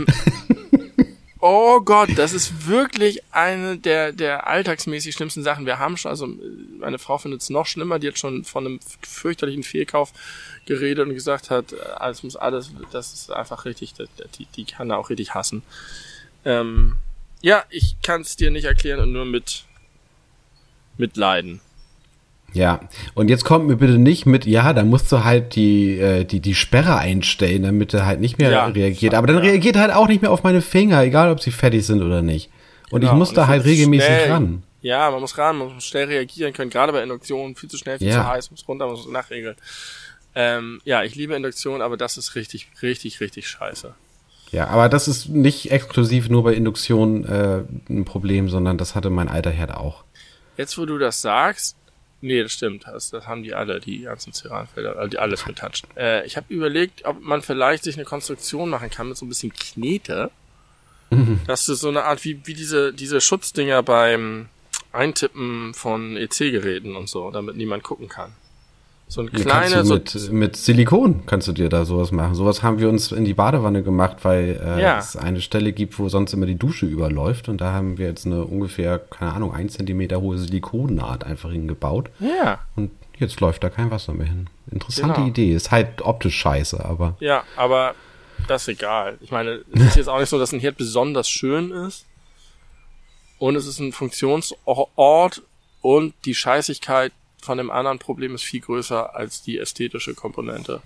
oh Gott, das ist wirklich eine der der alltagsmäßig schlimmsten Sachen. Wir haben schon, also meine Frau findet es noch schlimmer, die hat schon von einem fürchterlichen Fehlkauf geredet und gesagt hat, alles muss alles, das ist einfach richtig, die, die kann er auch richtig hassen. Ähm, ja, ich kann es dir nicht erklären und nur mit mitleiden. Ja, und jetzt kommt mir bitte nicht mit, ja, da musst du halt die äh, die die Sperre einstellen, damit er halt nicht mehr ja, reagiert. Aber dann ja. reagiert er halt auch nicht mehr auf meine Finger, egal ob sie fertig sind oder nicht. Und genau, ich muss und da halt regelmäßig schnell, ran. Ja, man muss ran, man muss schnell reagieren können, gerade bei Induktion, viel zu schnell, viel ja. zu heiß, muss runter, muss nachregeln. Ähm, ja, ich liebe Induktion, aber das ist richtig, richtig, richtig scheiße. Ja, aber das ist nicht exklusiv nur bei Induktion äh, ein Problem, sondern das hatte mein alter Herd auch. Jetzt, wo du das sagst, nee, das stimmt, das, das haben die alle, die ganzen Ceranfelder, also die alles mit Touch. Äh, ich habe überlegt, ob man vielleicht sich eine Konstruktion machen kann mit so ein bisschen Knete, mhm. dass du so eine Art, wie, wie diese, diese Schutzdinger beim Eintippen von E C-Geräten und so, damit niemand gucken kann. So ein kleiner, so mit, mit Silikon kannst du dir da sowas machen. Sowas haben wir uns in die Badewanne gemacht, weil äh, ja. es eine Stelle gibt, wo sonst immer die Dusche überläuft. Und da haben wir jetzt eine ungefähr, keine Ahnung, ein Zentimeter hohe Silikonnaht einfach hingebaut. Ja. Und jetzt läuft da kein Wasser mehr hin. Interessante genau. Idee. Ist halt optisch scheiße, aber... Ja, aber das ist egal. Ich meine, es ist jetzt auch nicht so, dass ein Herd besonders schön ist. Und es ist ein Funktionsort und die Scheißigkeit von dem anderen Problem ist viel größer als die ästhetische Komponente.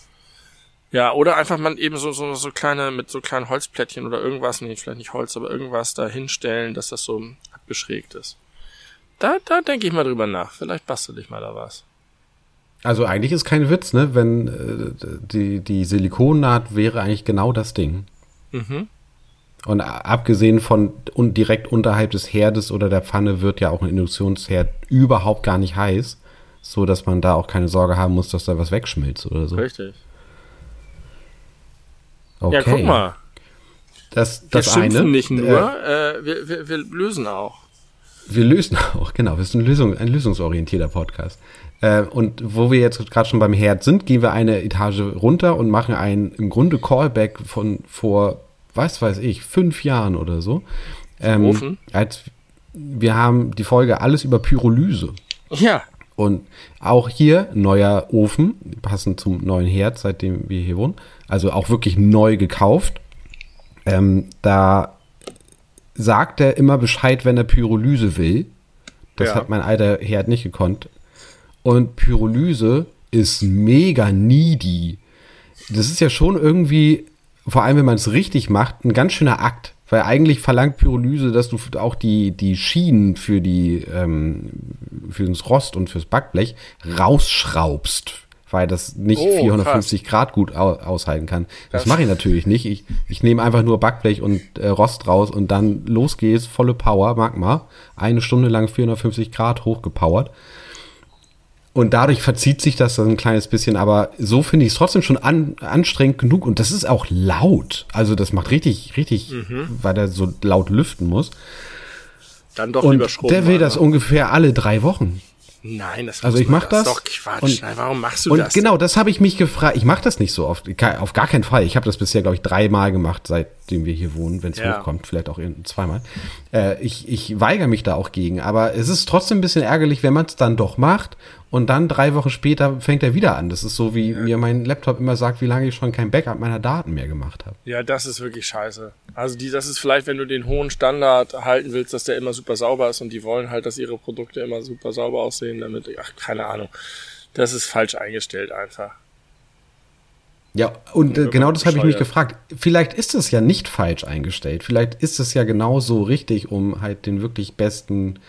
Ja, oder einfach man eben so, so, so kleine, mit so kleinen Holzplättchen oder irgendwas, nee, vielleicht nicht Holz, aber irgendwas da hinstellen, dass das so abgeschrägt ist. Da, da denke ich mal drüber nach. Vielleicht bastel ich mal da was. Also eigentlich ist kein Witz, ne, wenn äh, die, die Silikonnaht wäre eigentlich genau das Ding. Mhm. Und abgesehen von und direkt unterhalb des Herdes oder der Pfanne wird ja auch ein Induktionsherd überhaupt gar nicht heiß, so dass man da auch keine Sorge haben muss, dass da was wegschmilzt oder so. Richtig. Okay. Ja, guck mal. Das, das wir schimpfen eine, nicht nur, äh, äh, wir, wir, wir lösen auch. Wir lösen auch, genau. Wir sind ein, Lösung, ein lösungsorientierter Podcast. Äh, und wo wir jetzt gerade schon beim Herd sind, gehen wir eine Etage runter und machen einen im Grunde Callback von vor was weiß ich, fünf Jahren oder so. Ähm, Ofen? Als wir haben die Folge alles über Pyrolyse. Ja. Und auch hier neuer Ofen, passend zum neuen Herd, seitdem wir hier wohnen. Also auch wirklich neu gekauft. Ähm, da sagt er immer Bescheid, wenn er Pyrolyse will. Das ja. hat mein alter Herd nicht gekonnt. Und Pyrolyse ist mega needy. Das ist ja schon irgendwie, vor allem wenn man es richtig macht, ein ganz schöner Akt. Weil eigentlich verlangt Pyrolyse, dass du auch die, die Schienen für die, ähm, für das Rost und fürs Backblech rausschraubst. Weil das nicht oh, vierhundertfünfzig krass. Grad gut au- aushalten kann. Das, das mache ich natürlich nicht. Ich, ich nehme einfach nur Backblech und äh, Rost raus und dann los geht's, volle Power, Magma. Eine Stunde lang vierhundertfünfzig Grad hochgepowert. Und dadurch verzieht sich das dann ein kleines bisschen, aber so finde ich es trotzdem schon an, anstrengend genug. Und das ist auch laut. Also das macht richtig, richtig, mhm. weil der so laut lüften muss. Dann doch und lieber Strom. Der will mal, das ne? ungefähr alle drei Wochen. Nein, das Also ich mache das. Das ist doch Quatsch. Und, Nein, warum machst du und das? Und genau, das habe ich mich gefragt. Ich mache das nicht so oft. Auf gar keinen Fall. Ich habe das bisher, glaube ich, dreimal gemacht, seitdem wir hier wohnen, wenn es Ja. hochkommt. Vielleicht auch zweimal. Äh, ich, ich weigere mich da auch gegen. Aber es ist trotzdem ein bisschen ärgerlich, wenn man es dann doch macht und dann drei Wochen später fängt er wieder an. Das ist so, wie mir mein Laptop immer sagt, wie lange ich schon kein Backup meiner Daten mehr gemacht habe. Ja, das ist wirklich scheiße. Also die, das ist vielleicht, wenn du den hohen Standard halten willst, dass der immer super sauber ist und die wollen halt, dass ihre Produkte immer super sauber aussehen, damit, ach, keine Ahnung. Das ist falsch eingestellt einfach. Ja, und äh, genau das habe ich mich bescheuert. gefragt. Vielleicht ist es ja nicht falsch eingestellt. Vielleicht ist es ja genauso richtig, um halt den wirklich besten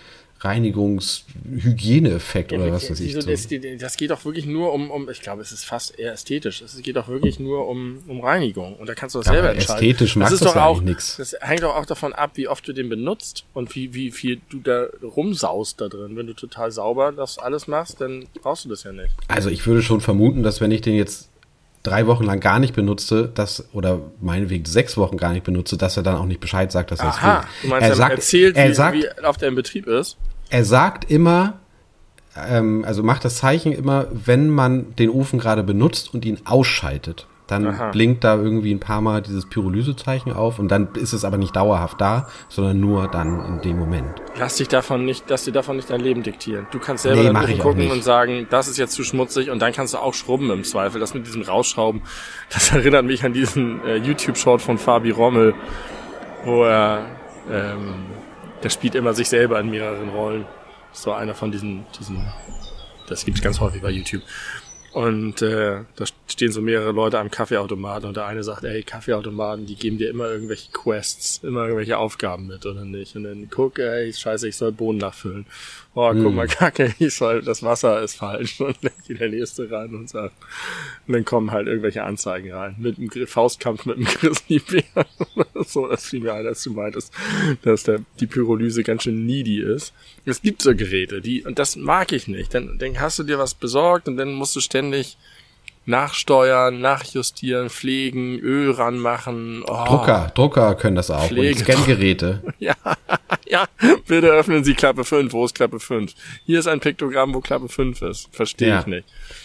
Reinigungshygieneeffekt oder was weiß ich. Wieso, zu- das, das geht doch wirklich nur um, um, ich glaube, es ist fast eher ästhetisch. Es geht doch wirklich nur um, um Reinigung. Und da kannst du das Aber selber entscheiden. ästhetisch macht ist das doch ja auch, eigentlich nix. Das hängt doch auch davon ab, wie oft du den benutzt und wie, wie viel du da rumsaust da drin. Wenn du total sauber das alles machst, dann brauchst du das ja nicht. Also ich würde schon vermuten, dass wenn ich den jetzt drei Wochen lang gar nicht benutze, dass, oder meinetwegen sechs Wochen gar nicht benutze, dass er dann auch nicht Bescheid sagt, dass er es will. Aha, du meinst, er er sagt, erzählt, er wie, sagt, wie oft er im Betrieb ist? Er sagt immer, ähm, also macht das Zeichen immer, wenn man den Ofen gerade benutzt und ihn ausschaltet. Dann Aha. blinkt da irgendwie ein paar Mal dieses Pyrolysezeichen auf und dann ist es aber nicht dauerhaft da, sondern nur dann in dem Moment. Lass dich davon nicht, lass dir davon nicht dein Leben diktieren. Du kannst selber Nee, nee, mach Ofen ich auch gucken nicht. und sagen, das ist jetzt zu schmutzig und dann kannst du auch schrubben im Zweifel. Das mit diesem Rausschrauben, das erinnert mich an diesen äh, YouTube-Short von Fabi Rommel, wo er, ähm, der spielt immer sich selber in mehreren Rollen. So einer von diesen, diesen, das gibt's ganz häufig bei YouTube. Und äh, da stehen so mehrere Leute am Kaffeeautomaten und der eine sagt, ey, Kaffeeautomaten, die geben dir immer irgendwelche Quests, immer irgendwelche Aufgaben mit, oder nicht? Und dann guck, ey, scheiße, ich soll Bohnen nachfüllen. Oh, guck mal, kacke, ich soll, das Wasser ist falsch. Und dann geht der nächste rein und sagt, und dann kommen halt irgendwelche Anzeigen rein. Mit einem Gr- Faustkampf mit einem Grizzlybär oder so, das fiel mir ein, als du meintest, dass der, die Pyrolyse ganz schön needy ist. Es gibt so Geräte, die, und das mag ich nicht. Dann, dann hast du dir was besorgt und dann musst du ständig nachsteuern, nachjustieren, pflegen, Öl ranmachen. Oh. Drucker, Drucker können das auch. Pflege- Und Scangeräte. Ja, ja, bitte öffnen Sie Klappe fünf. Wo ist Klappe fünf? Hier ist ein Piktogramm, wo Klappe fünf ist. Verstehe Ja. ich nicht.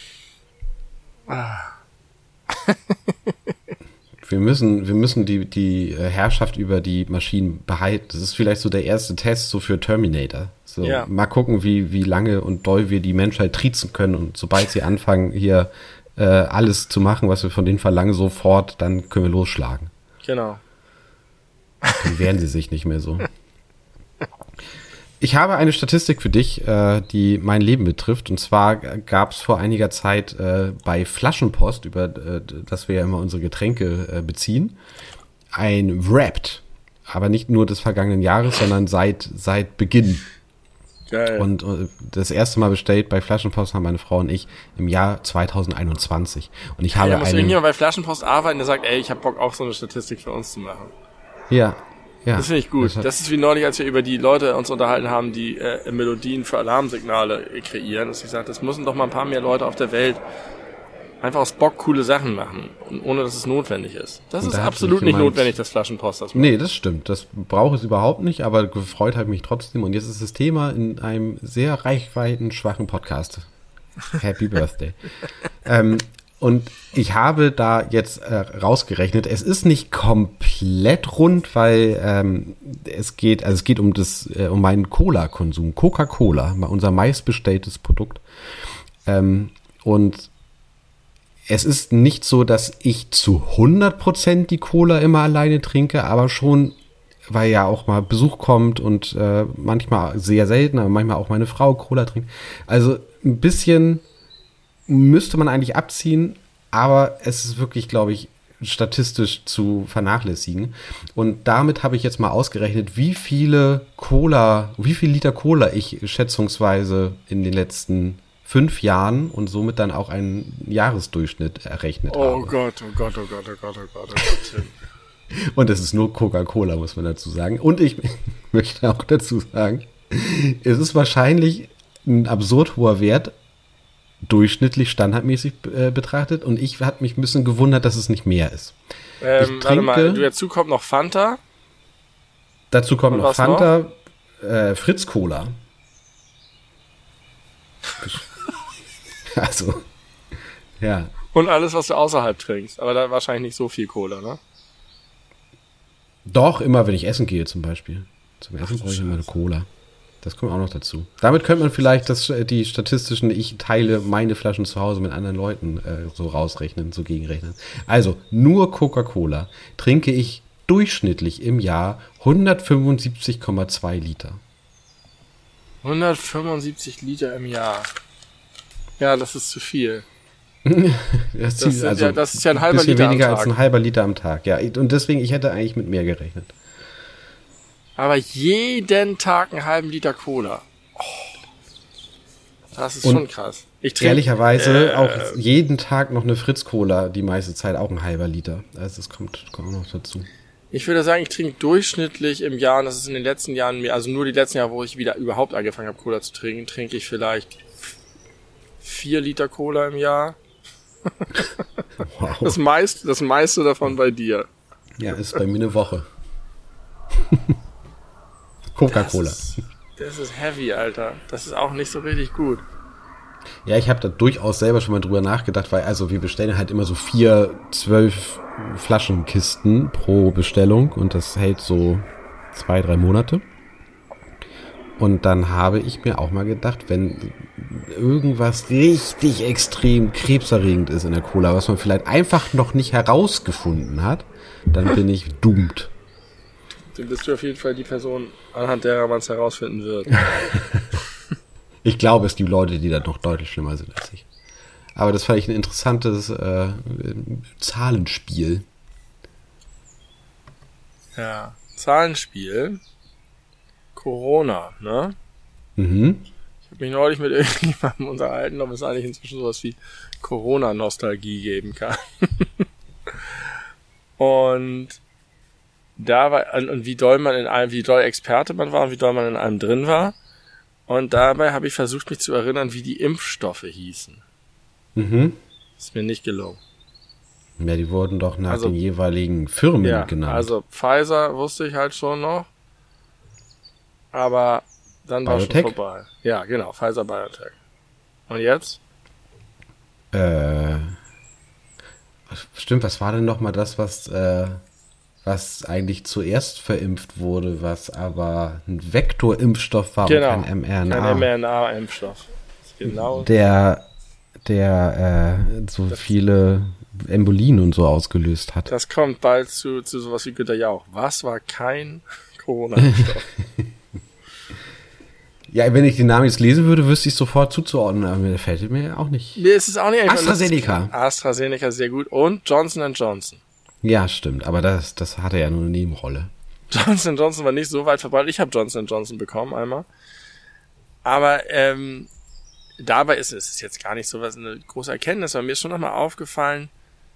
Wir müssen, wir müssen die, die äh, Herrschaft über die Maschinen behalten. Das ist vielleicht so der erste Test so für Terminator. So, Ja. mal gucken, wie, wie lange und doll wir die Menschheit triezen können. Und sobald sie anfangen, hier äh, alles zu machen, was wir von denen verlangen, sofort, dann können wir losschlagen. Genau. Dann wehren sie sich nicht mehr so. Ich habe eine Statistik für dich, äh, die mein Leben betrifft. Und zwar gab es vor einiger Zeit äh, bei Flaschenpost, über äh, das wir ja immer unsere Getränke äh, beziehen, ein Wrapped. Aber nicht nur des vergangenen Jahres, sondern seit, seit Beginn. Geil. Und äh, das erste Mal bestellt bei Flaschenpost haben meine Frau und ich im Jahr zwanzig einundzwanzig. Und ich habe ja, muss einen... irgendjemand bei Flaschenpost arbeiten, der sagt, ey, ich hab Bock auch so eine Statistik für uns zu machen. Ja, ja. Das finde ich gut. Das hat- Das ist wie neulich, als wir über die Leute uns unterhalten haben, die äh, Melodien für Alarmsignale äh, kreieren. Dass ich sage, das müssen doch mal ein paar mehr Leute auf der Welt einfach aus Bock coole Sachen machen, und ohne dass es notwendig ist. Das Und ist da hat absolut sich nicht jemand- notwendig, dass Flaschenpost das macht. Nee, das stimmt. Das brauche ich überhaupt nicht, aber gefreut hat mich trotzdem. Und jetzt ist das Thema in einem sehr reichweitenschwachen Podcast. Happy Birthday. ähm, und ich habe da jetzt äh, rausgerechnet, es ist nicht komplett rund, weil ähm, es geht, also es geht um das, äh, um meinen Cola-Konsum. Coca-Cola, unser meistbestelltes Produkt. Ähm, und es ist nicht so, dass ich zu hundert Prozent die Cola immer alleine trinke, aber schon, weil ja auch mal Besuch kommt und äh, manchmal sehr selten, aber manchmal auch meine Frau Cola trinkt. Also ein bisschen müsste man eigentlich abziehen, aber es ist wirklich, glaube ich, statistisch zu vernachlässigen. Und damit habe ich jetzt mal ausgerechnet, wie viele Cola, wie viel Liter Cola ich schätzungsweise in den letzten fünf Jahren und somit dann auch einen Jahresdurchschnitt errechnet Oh habe. Gott, oh Gott, oh Gott, oh Gott, oh Gott, oh Gott, Tim. Und es ist nur Coca-Cola, muss man dazu sagen. Und ich möchte auch dazu sagen, es ist wahrscheinlich ein absurd hoher Wert, durchschnittlich standardmäßig äh, betrachtet. Und ich habe mich ein bisschen gewundert, dass es nicht mehr ist. Ähm, Ich warte mal, trinke- du, dazu kommt noch Fanta. Dazu kommt Und noch was Fanta, Äh, Fritz Cola. Also, ja. Und alles, was du außerhalb trinkst. Aber da wahrscheinlich nicht so viel Cola, ne? Doch, immer wenn ich essen gehe zum Beispiel. Zum Essen brauche ich immer eine Cola. Das kommt auch noch dazu. Damit könnte man vielleicht das, die statistischen, ich teile meine Flaschen zu Hause mit anderen Leuten äh, so rausrechnen, so gegenrechnen. Also, nur Coca-Cola trinke ich durchschnittlich im Jahr hundertfünfundsiebzig Komma zwei Liter. hundertfünfundsiebzig Liter im Jahr. Ja, das ist zu viel. das, das, sind, also ja, das ist ja ein halber bisschen Liter weniger am Tag. als ein halber Liter am Tag. Ja, und deswegen, ich hätte eigentlich mit mehr gerechnet. Aber jeden Tag einen halben Liter Cola. Oh, das ist und schon krass. Ich trinke ehrlicherweise äh, auch jeden Tag noch eine Fritz-Cola, die meiste Zeit auch ein halber Liter. Also das kommt, kommt auch noch dazu. Ich würde sagen, ich trinke durchschnittlich im Jahr, und das ist in den letzten Jahren mehr, also nur die letzten Jahre, wo ich wieder überhaupt angefangen habe, Cola zu trinken, trinke ich vielleicht vier Liter Cola im Jahr. Wow. Das meiste, das meiste davon bei dir. Ja, ist bei mir eine Woche. Coca-Cola. Das ist, das ist heavy, Alter. Das ist auch nicht so richtig gut. Ja, ich habe da durchaus selber schon mal drüber nachgedacht, weil also wir bestellen halt immer so vier, zwölf Flaschenkisten pro Bestellung und das hält so zwei, drei Monate. Und dann habe ich mir auch mal gedacht, wenn irgendwas richtig extrem krebserregend ist in der Cola, was man vielleicht einfach noch nicht herausgefunden hat, dann bin ich doomed. Dann bist du auf jeden Fall die Person, anhand derer man es herausfinden wird. Ich glaube, es gibt Leute, die da noch deutlich schlimmer sind als ich. Aber das fand ich ein interessantes äh, Zahlenspiel. Ja, Zahlenspiel. Corona, ne? Mhm. Ich habe mich neulich mit irgendjemandem unterhalten, ob es eigentlich inzwischen sowas wie Corona-Nostalgie geben kann. Und da war, und wie doll man in einem, wie doll Experte man war und wie doll man in einem drin war. Und dabei habe ich versucht, mich zu erinnern, wie die Impfstoffe hießen. Mhm. Ist mir nicht gelungen. Ja, die wurden doch nach Also, den jeweiligen Firmen ja, genannt. also Pfizer wusste ich halt schon noch. Aber dann war BioNTech? schon vorbei. Ja, genau, Pfizer BioNTech. Und jetzt? Äh, stimmt, was war denn nochmal das, was, äh, was eigentlich zuerst verimpft wurde, was aber ein Vektorimpfstoff war Genau, und kein mRNA? kein mRNA-Impfstoff. Genau. Der, der äh, so viele Embolien und so ausgelöst hat. Das kommt bald zu, zu sowas wie Günter Jauch. Was war kein Corona-Impfstoff? Ja, wenn ich den Namen jetzt lesen würde, wüsste ich sofort zuzuordnen, aber mir fällt mir auch nicht. Mir ist es auch nicht einfach. AstraZeneca. AstraZeneca, sehr gut. Und Johnson and Johnson. Ja, stimmt, aber das, das hatte ja nur eine Nebenrolle. Johnson and Johnson war nicht so weit verbreitet. Ich habe Johnson and Johnson bekommen einmal. Aber ähm, dabei ist es jetzt gar nicht so was eine große Erkenntnis, aber mir ist schon nochmal aufgefallen,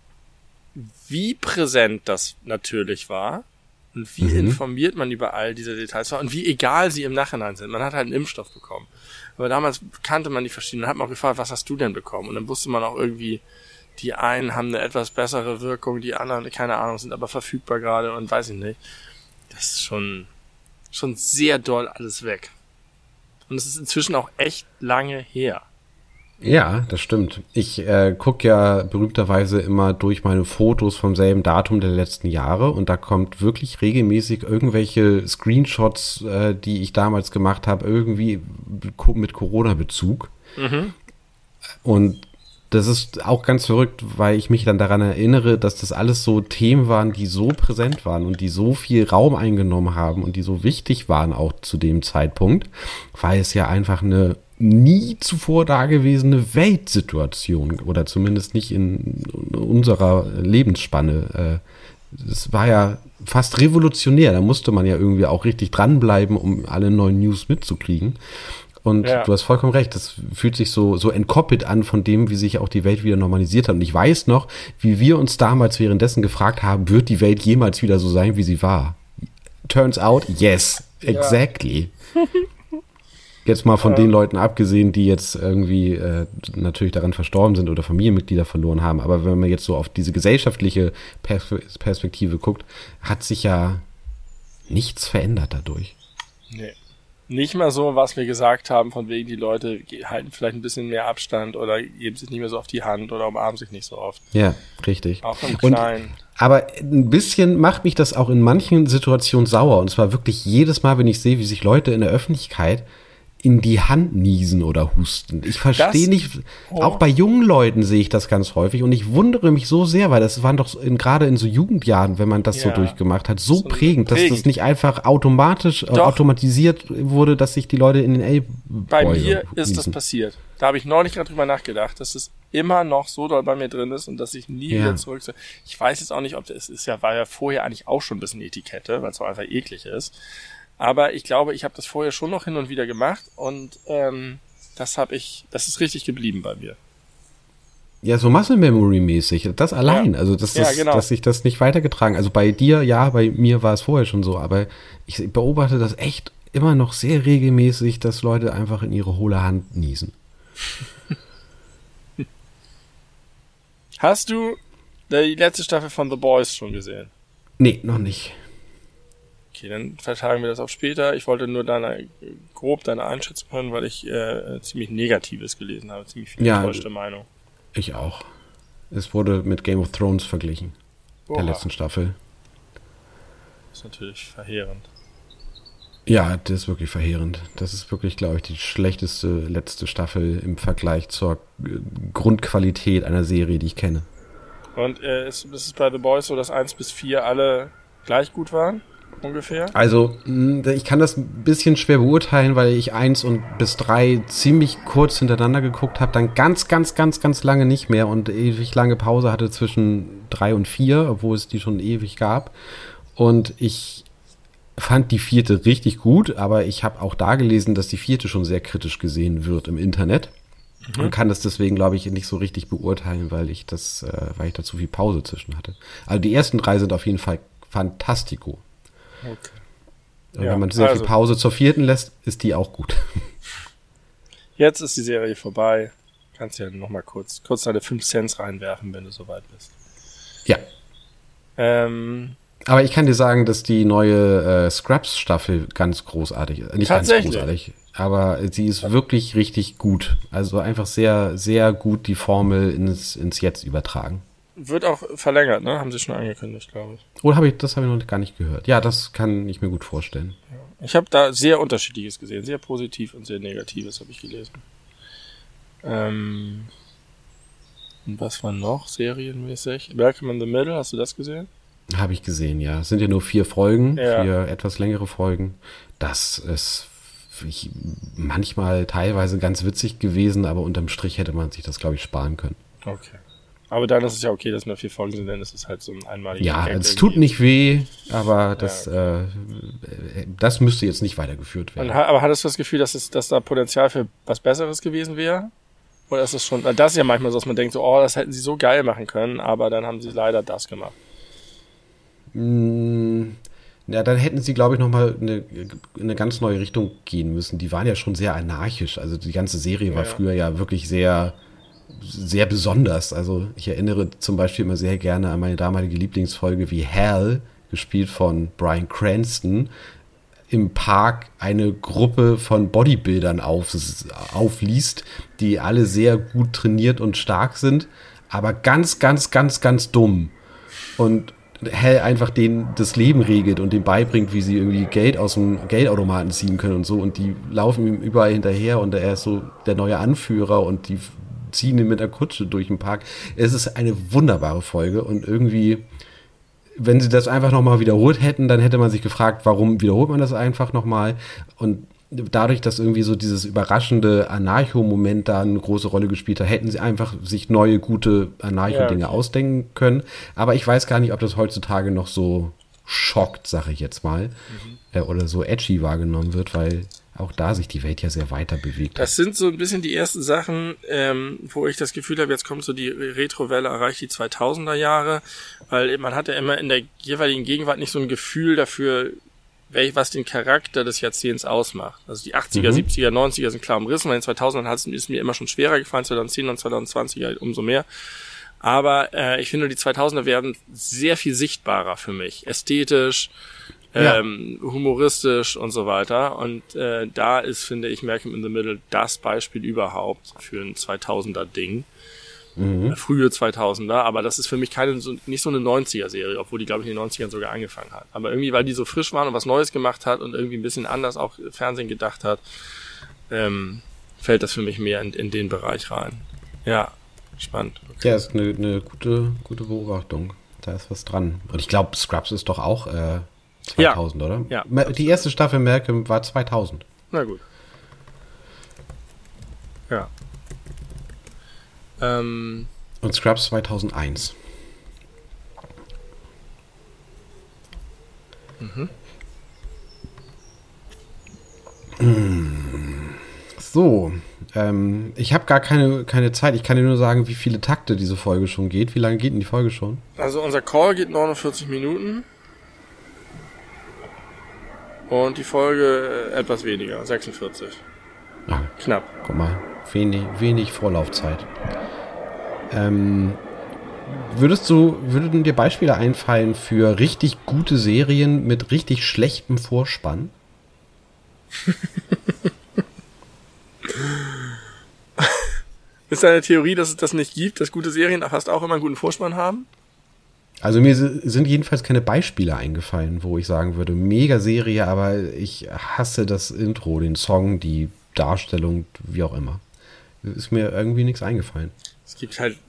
wie präsent das natürlich war und wie Mhm. informiert man über all diese Details war und wie egal sie im Nachhinein sind. Man hat halt einen Impfstoff bekommen. Aber damals kannte man die verschiedenen, hat man auch gefragt, was hast du denn bekommen? Und dann wusste man auch irgendwie, die einen haben eine etwas bessere Wirkung, die anderen, keine Ahnung, sind aber verfügbar gerade und weiß ich nicht. Das ist schon, schon sehr doll alles weg. Und es ist inzwischen auch echt lange her. Ja, das stimmt. Ich äh, gucke ja berühmterweise immer durch meine Fotos vom selben Datum der letzten Jahre und da kommt wirklich regelmäßig irgendwelche Screenshots, äh, die ich damals gemacht habe, irgendwie mit Corona-Bezug. Mhm. Und das ist auch ganz verrückt, weil ich mich dann daran erinnere, dass das alles so Themen waren, die so präsent waren und die so viel Raum eingenommen haben und die so wichtig waren auch zu dem Zeitpunkt, weil es ja einfach eine nie zuvor dagewesene Weltsituation oder zumindest nicht in unserer Lebensspanne. Es war ja fast revolutionär. Da musste man ja irgendwie auch richtig dranbleiben, um alle neuen News mitzukriegen. Und Ja. du hast vollkommen recht, das fühlt sich so, so entkoppelt an von dem, wie sich auch die Welt wieder normalisiert hat. Und ich weiß noch, wie wir uns damals währenddessen gefragt haben, wird die Welt jemals wieder so sein, wie sie war? Turns out, yes, exactly. Jetzt mal von Ja. den Leuten abgesehen, die jetzt irgendwie äh, natürlich daran verstorben sind oder Familienmitglieder verloren haben. Aber wenn man jetzt so auf diese gesellschaftliche Pers- Perspektive guckt, hat sich ja nichts verändert dadurch. Nee. nicht mal so, was wir gesagt haben, von wegen die Leute halten vielleicht ein bisschen mehr Abstand oder geben sich nicht mehr so auf die Hand oder umarmen sich nicht so oft. Ja, richtig. Auch im Kleinen. Und, aber ein bisschen macht mich das auch in manchen Situationen sauer. Und zwar wirklich jedes Mal, wenn ich sehe, wie sich Leute in der Öffentlichkeit in die Hand niesen oder husten. Ich verstehe nicht, oh. auch bei jungen Leuten sehe ich das ganz häufig und ich wundere mich so sehr, weil das waren doch in, gerade in so Jugendjahren, wenn man das ja. so durchgemacht hat, so, so prägend, prägend, dass das nicht einfach automatisch äh, automatisiert wurde, dass sich die Leute in den Ellbogen Bei mir ist das passiert. Da habe ich neulich gerade drüber nachgedacht, dass es immer noch so doll bei mir drin ist und dass ich nie ja. wieder zurück zu. Ich weiß jetzt auch nicht, ob das ist ja, war ja vorher eigentlich auch schon ein bisschen Etikette, weil es auch einfach eklig ist. Aber ich glaube, ich habe das vorher schon noch hin und wieder gemacht und ähm, das habe ich, das ist richtig geblieben bei mir. Ja, so Muscle Memory mäßig, das allein, ja. also das ja, ist, genau. dass sich das nicht weitergetragen. Also bei dir, ja, bei mir war es vorher schon so, aber ich beobachte das echt immer noch sehr regelmäßig, dass Leute einfach in ihre hohle Hand niesen. Hast du die letzte Staffel von The Boys schon gesehen? Nee, noch nicht. Okay, dann vertagen wir das auf später. Ich wollte nur deine, grob deine Einschätzung hören, weil ich äh, ziemlich Negatives gelesen habe, ziemlich viel ja, enttäuschte Meinung. Ich auch. Es wurde mit Game of Thrones verglichen, Oha. der letzten Staffel. Das ist natürlich verheerend. Ja, das ist wirklich verheerend. Das ist wirklich, glaube ich, die schlechteste letzte Staffel im Vergleich zur Grundqualität einer Serie, die ich kenne. Und äh, ist, ist es bei The Boys so, dass eins bis vier alle gleich gut waren? Ungefähr? Also, ich kann das ein bisschen schwer beurteilen, weil ich eins und bis drei ziemlich kurz hintereinander geguckt habe, dann ganz, ganz, ganz, ganz lange nicht mehr und ewig lange Pause hatte zwischen drei und vier, obwohl es die schon ewig gab. Und ich fand die vierte richtig gut, aber ich habe auch da gelesen, dass die vierte schon sehr kritisch gesehen wird im Internet. Mhm. Und kann das deswegen, glaube ich, nicht so richtig beurteilen, weil ich das, äh, weil ich da zu viel Pause zwischen hatte. Also die ersten drei sind auf jeden Fall fantastico. Okay. Und ja, wenn man sehr also, viel Pause zur vierten lässt, ist die auch gut. Jetzt ist die Serie vorbei. Kannst ja noch mal kurz, kurz deine fünf Cents reinwerfen, wenn du soweit bist. Ja. Ähm, Aber ich kann dir sagen, dass die neue äh, Scrubs-Staffel ganz großartig ist. Nicht ganz großartig, aber sie ist wirklich richtig gut. Also einfach sehr, sehr gut die Formel ins, ins Jetzt übertragen. Wird auch verlängert, ne? Haben sie schon angekündigt, glaube ich. Oder habe ich, das habe ich noch gar nicht gehört. Ja, das kann ich mir gut vorstellen. Ja. Ich habe da sehr Unterschiedliches gesehen. Sehr positiv und sehr Negatives habe ich gelesen. Ähm, und was war noch serienmäßig? Malcolm in the Middle, hast du das gesehen? Habe ich gesehen, ja. Es sind ja nur vier Folgen, ja. vier etwas längere Folgen. Das ist ich, manchmal teilweise ganz witzig gewesen, aber unterm Strich hätte man sich das, glaube ich, sparen können. Okay. Aber dann ist es ja okay, dass nur vier Folgen sind, denn es ist halt so ein einmaliger Ja, Gag es tut nicht weh, aber das, ja. äh, das müsste jetzt nicht weitergeführt werden. Und, aber hattest du das Gefühl, dass, es, dass da Potenzial für was Besseres gewesen wäre? Oder ist es schon, das ist ja manchmal so, dass man denkt, so, oh, das hätten sie so geil machen können, aber dann haben sie leider das gemacht. Mm, ja, dann hätten sie, glaube ich, nochmal eine, eine ganz neue Richtung gehen müssen. Die waren ja schon sehr anarchisch. Also die ganze Serie war ja. früher ja wirklich sehr, sehr besonders. Also ich erinnere zum Beispiel immer sehr gerne an meine damalige Lieblingsfolge, wie Hal, gespielt von Bryan Cranston, im Park eine Gruppe von Bodybuildern auf, aufliest, die alle sehr gut trainiert und stark sind, aber ganz, ganz, ganz, ganz dumm. Und Hal einfach denen das Leben regelt und denen beibringt, wie sie irgendwie Geld aus dem Geldautomaten ziehen können und so. Und die laufen ihm überall hinterher und er ist so der neue Anführer und die ziehen ihn mit der Kutsche durch den Park. Es ist eine wunderbare Folge und irgendwie, wenn sie das einfach nochmal wiederholt hätten, dann hätte man sich gefragt, warum wiederholt man das einfach nochmal? Und dadurch, dass irgendwie so dieses überraschende Anarcho-Moment da eine große Rolle gespielt hat, hätten sie einfach sich neue, gute Anarcho-Dinge ja, okay. ausdenken können. Aber ich weiß gar nicht, ob das heutzutage noch so schockt, sage ich jetzt mal, mhm. äh, oder so edgy wahrgenommen wird, weil auch da sich die Welt ja sehr weiter bewegt hat. Das sind so ein bisschen die ersten Sachen, ähm, wo ich das Gefühl habe, jetzt kommt so die Retro-Welle, erreicht die zweitausender Jahre, weil man hat ja immer in der jeweiligen Gegenwart nicht so ein Gefühl dafür, was den Charakter des Jahrzehnts ausmacht. Also die achtziger, mhm. siebziger, neunziger sind klar umrissen, weil in den zweitausendern ist es mir immer schon schwerer gefallen, zweitausendzehn und zweitausendzwanziger umso mehr. Aber äh, ich finde, die zweitausender werden sehr viel sichtbarer für mich. Ästhetisch, ähm, ja. humoristisch und so weiter. Und äh, da ist, finde ich, Malcolm in the Middle das Beispiel überhaupt für ein zweitausender-Ding. Mhm. Frühe zweitausender, aber das ist für mich keine so, nicht so eine neunziger-Serie, obwohl die, glaube ich, in den neunzigern sogar angefangen hat. Aber irgendwie, weil die so frisch waren und was Neues gemacht hat und irgendwie ein bisschen anders auch Fernsehen gedacht hat, ähm, fällt das für mich mehr in, in den Bereich rein. Ja, spannend. Okay. Ja, ist eine, eine gute, gute Beobachtung. Da ist was dran. Und ich glaube, Scrubs ist doch auch äh, zweitausend, ja. oder? Ja. Die erste Staffel Malcolm war zweitausend. Na gut. Ja. Ähm, Und Scrubs zweitausendeins. Mhm. So, ähm, ich habe gar keine, keine Zeit. Ich kann dir nur sagen, wie viele Takte diese Folge schon geht. Wie lange geht denn die Folge schon? Also unser Call geht neunundvierzig Minuten. Und die Folge äh, etwas weniger, sechsundvierzig. Ah, knapp. Guck mal, wenig, wenig Vorlaufzeit. Ähm, würdest du, würden dir Beispiele einfallen für richtig gute Serien mit richtig schlechtem Vorspann? Ist deine Theorie, dass es das nicht gibt, dass gute Serien fast auch immer einen guten Vorspann haben? Also mir sind jedenfalls keine Beispiele eingefallen, wo ich sagen würde, mega Serie, aber ich hasse das Intro, den Song, die Darstellung, wie auch immer. Ist mir irgendwie nichts eingefallen. Es gibt halt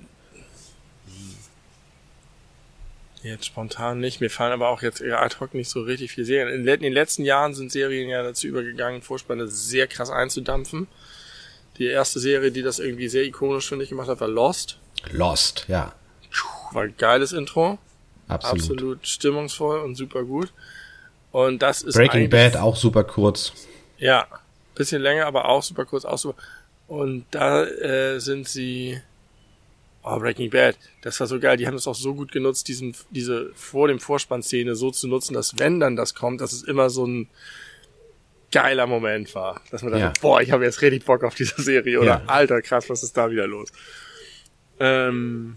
jetzt spontan nicht. Mir fallen aber auch jetzt eher ad hoc nicht so richtig viele Serien. In den letzten Jahren sind Serien ja dazu übergegangen, Vorspanne sehr krass einzudampfen. Die erste Serie, die das irgendwie sehr ikonisch, finde ich, gemacht hat, war Lost. Lost, ja. War ein geiles Intro. Absolut. Absolut stimmungsvoll und super gut. Und das ist Breaking Bad auch super kurz. Ja, bisschen länger, aber auch super kurz, auch super. Und da äh, sind sie... Oh, Breaking Bad, das war so geil. Die haben das auch so gut genutzt, diesen, diese vor dem Vorspann-Szene so zu nutzen, dass wenn dann das kommt, dass es immer so ein geiler Moment war. Dass man dachte, ja. boah, ich habe jetzt richtig Bock auf diese Serie. Oder ja. Alter, krass, was ist da wieder los? Ähm...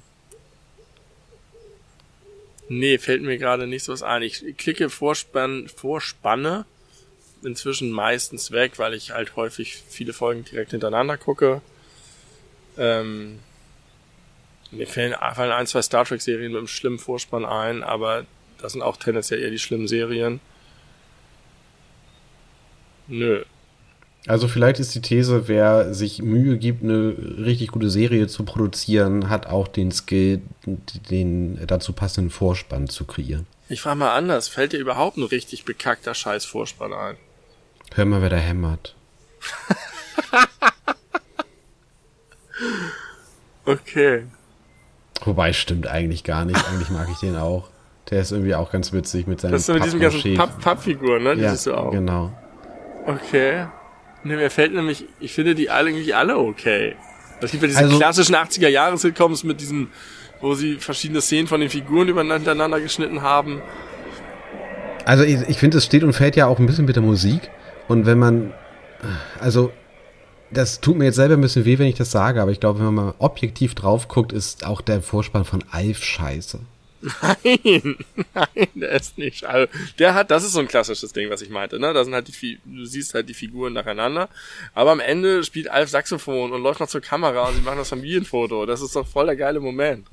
Nee, fällt mir gerade nicht so was ein. Ich klicke Vorspann, Vorspanne inzwischen meistens weg, weil ich halt häufig viele Folgen direkt hintereinander gucke. Ähm, mir fallen, fallen ein, zwei Star Trek-Serien mit einem schlimmen Vorspann ein, aber das sind auch tendenziell eher die schlimmen Serien. Nö. Also vielleicht ist die These, wer sich Mühe gibt, eine richtig gute Serie zu produzieren, hat auch den Skill, den dazu passenden Vorspann zu kreieren. Ich frage mal anders, fällt dir überhaupt ein richtig bekackter Scheiß-Vorspann ein? Hör mal, wer da hämmert. Okay. Wobei, stimmt eigentlich gar nicht. Eigentlich mag ich den auch. Der ist irgendwie auch ganz witzig mit seinen Das ist mit diesen ganzen Papp- Pappfiguren, ne? Die ja, siehst du auch. Genau. Okay. Ne, mir fällt nämlich, ich finde die eigentlich alle okay. Es gibt ja diese also, klassischen achtziger-Jahres-Sitcoms mit diesen, wo sie verschiedene Szenen von den Figuren übereinander geschnitten haben. Also ich, ich finde, es steht und fällt ja auch ein bisschen mit der Musik. Und wenn man, also das tut mir jetzt selber ein bisschen weh, wenn ich das sage, aber ich glaube, wenn man mal objektiv drauf guckt, ist auch der Vorspann von Alf scheiße. Nein, nein, der ist nicht. Also, der hat, das ist so ein klassisches Ding, was ich meinte, ne? Da sind halt die, du siehst halt die Figuren nacheinander, aber am Ende spielt Alf Saxophon und läuft noch zur Kamera und sie machen das Familienfoto. Das ist doch voll der geile Moment.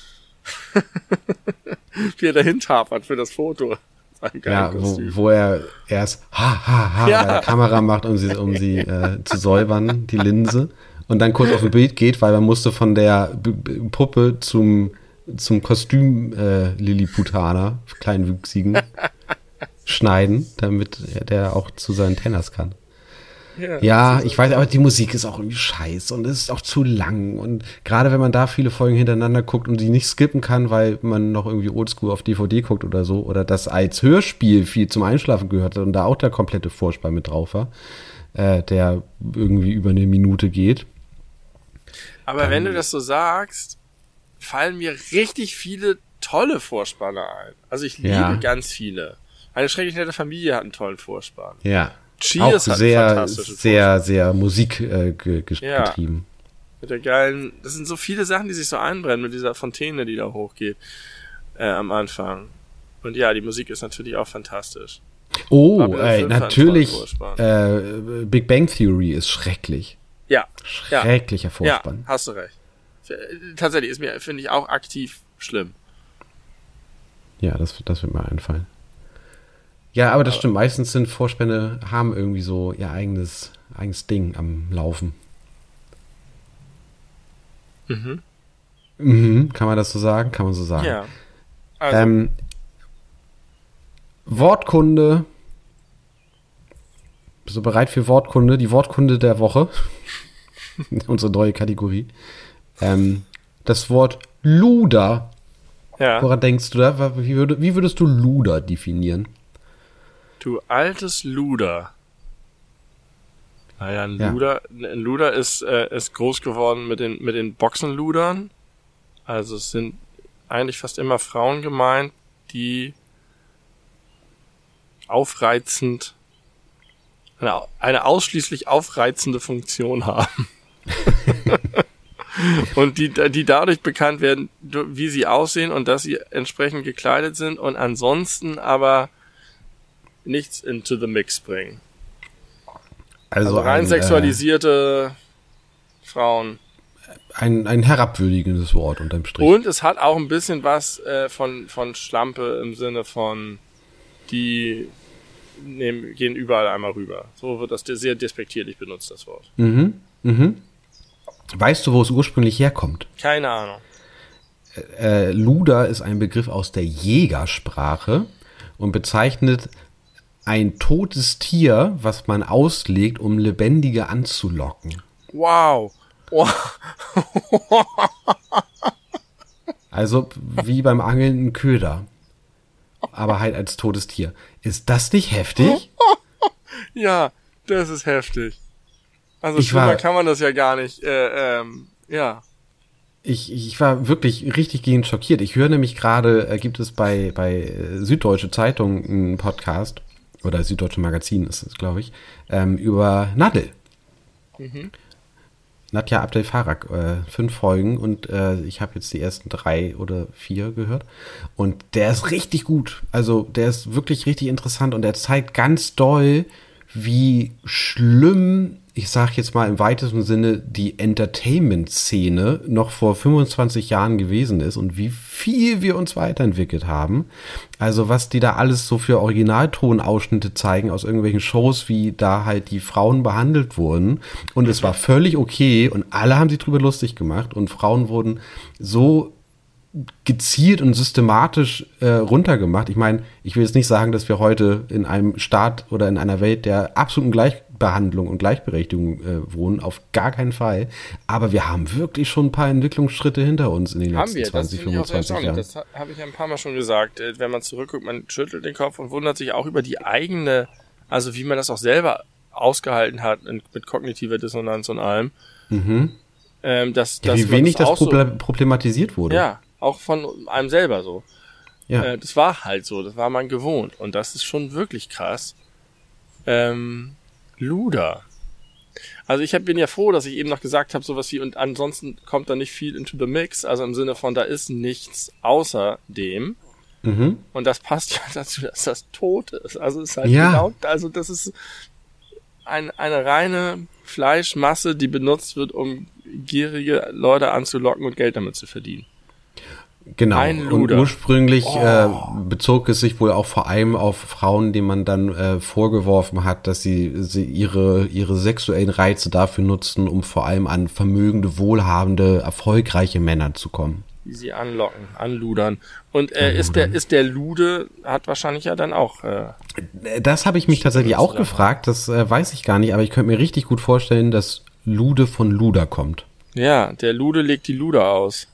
Wie er dahin tapert für das Foto. Das ja, wo, wo er erst ha, ha, ha ja. bei der Kamera macht, um sie, um sie äh, zu säubern, die Linse, und dann kurz auf ein Bild geht, weil man musste von der B- B- Puppe zum zum Kostüm äh, Lilliputaner, kleinwüchsigen, schneiden, damit der auch zu seinen Tenors kann. Ja, ja ich weiß, aber die Musik ist auch irgendwie scheiße und es ist auch zu lang. Und gerade wenn man da viele Folgen hintereinander guckt und die nicht skippen kann, weil man noch irgendwie Oldschool auf D V D guckt oder so, oder das als Hörspiel viel zum Einschlafen gehört hat und da auch der komplette Vorspann mit drauf war, äh, der irgendwie über eine Minute geht. Aber dann, wenn du das so sagst, fallen mir richtig viele tolle Vorspanne ein. Also ich liebe ja. ganz viele. Eine schrecklich nette Familie hat einen tollen Vorspann. Ja. Cheers auch hat sehr, einen fantastischen sehr, Vorspann. sehr Musik äh, ge- ja. getrieben. Mit der geilen, das sind so viele Sachen, die sich so einbrennen mit dieser Fontäne, die da hochgeht äh, am Anfang. Und ja, die Musik ist natürlich auch fantastisch. Oh, ey, natürlich, äh, Big Bang Theory ist schrecklich. Ja. Schrecklicher Vorspann. Ja, hast du recht. Tatsächlich ist mir, finde ich, auch aktiv schlimm. Ja, das, das wird mir einfallen. Ja, aber das aber stimmt. Meistens sind Vorspänne, haben irgendwie so ihr eigenes, eigenes Ding am Laufen. Mhm. Mhm, kann man das so sagen? Kann man so sagen. Ja. Also. Ähm, Wortkunde. Bist du bereit für Wortkunde? Die Wortkunde der Woche. Unsere neue Kategorie. Ähm, das Wort Luder. Ja. Woran denkst du da? Wie, würd, wie würdest du Luder definieren? Du altes Luder. Naja, ein Luder, ja. ein Luder ist, äh, ist groß geworden mit den, mit den Boxenludern. Also es sind eigentlich fast immer Frauen gemeint, die aufreizend, eine, eine ausschließlich aufreizende Funktion haben. Und die, die dadurch bekannt werden, wie sie aussehen und dass sie entsprechend gekleidet sind und ansonsten aber nichts into the mix bringen. Also, also rein ein, sexualisierte äh, Frauen. Ein, ein herabwürdigendes Wort unterm Strich. Und es hat auch ein bisschen was äh, von, von Schlampe im Sinne von, die nehmen, gehen überall einmal rüber. So wird das sehr despektierlich benutzt, das Wort. Mhm, mhm. Weißt du, wo es ursprünglich herkommt? Keine Ahnung. Äh, Luder ist ein Begriff aus der Jägersprache und bezeichnet ein totes Tier, was man auslegt, um Lebendige anzulocken. Wow. Wow. Also wie beim Angeln ein Köder. Aber halt als totes Tier. Ist das nicht heftig? Ja, das ist heftig. Also schlimmer kann man das ja gar nicht. Äh, ähm, ja. Ich, ich war wirklich richtig gehend schockiert. Ich höre nämlich gerade, äh, gibt es bei, bei Süddeutsche Zeitung einen Podcast, oder Süddeutsche Magazin ist es, glaube ich, ähm, über Nadel. Mhm. Nadja Abdel Farag, äh, fünf Folgen und äh, ich habe jetzt die ersten drei oder vier gehört und der ist richtig gut. Also der ist wirklich richtig interessant und der zeigt ganz doll, wie schlimm, ich sag jetzt mal im weitesten Sinne, die Entertainment-Szene noch vor fünfundzwanzig Jahren gewesen ist und wie viel wir uns weiterentwickelt haben. Also was die da alles so für Originaltonausschnitte zeigen aus irgendwelchen Shows, wie da halt die Frauen behandelt wurden. Und es war völlig okay und alle haben sich drüber lustig gemacht und Frauen wurden so gezielt und systematisch äh, runtergemacht. Ich meine, ich will jetzt nicht sagen, dass wir heute in einem Staat oder in einer Welt der absoluten Gleichbehandlung und Gleichberechtigung äh, wohnen, auf gar keinen Fall. Aber wir haben wirklich schon ein paar Entwicklungsschritte hinter uns in den haben letzten wir. zwanzig, fünfundzwanzig Jahren. Das habe ich ja ein paar Mal schon gesagt. Wenn man zurückguckt, man schüttelt den Kopf und wundert sich auch über die eigene, also wie man das auch selber ausgehalten hat mit kognitiver Dissonanz und allem. Mhm. Ähm, dass, ja, dass wie wenig das, das so, problematisiert wurde. Ja, auch von einem selber so. Ja. Äh, das war halt so, das war man gewohnt. Und das ist schon wirklich krass. Ähm, Luder. Also ich hab, bin ja froh, dass ich eben noch gesagt habe, sowas wie, und ansonsten kommt da nicht viel into the mix, also im Sinne von, da ist nichts außer dem. Mhm. Und das passt ja dazu, dass das tot ist. Also es ist halt ja. genau, also das ist ein, eine reine Fleischmasse, die benutzt wird, um gierige Leute anzulocken und Geld damit zu verdienen. Genau, ein und Luder. ursprünglich Oh. äh, bezog es sich wohl auch vor allem auf Frauen, denen man dann äh, vorgeworfen hat, dass sie, sie ihre ihre sexuellen Reize dafür nutzen, um vor allem an vermögende, wohlhabende, erfolgreiche Männer zu kommen. Die sie anlocken, anludern. Und äh, ist der ist der Lude, hat wahrscheinlich ja dann auch... Äh, das habe ich mich tatsächlich auch gefragt, das äh, weiß ich gar nicht, aber ich könnte mir richtig gut vorstellen, dass Lude von Luder kommt. Ja, der Lude legt die Luder aus.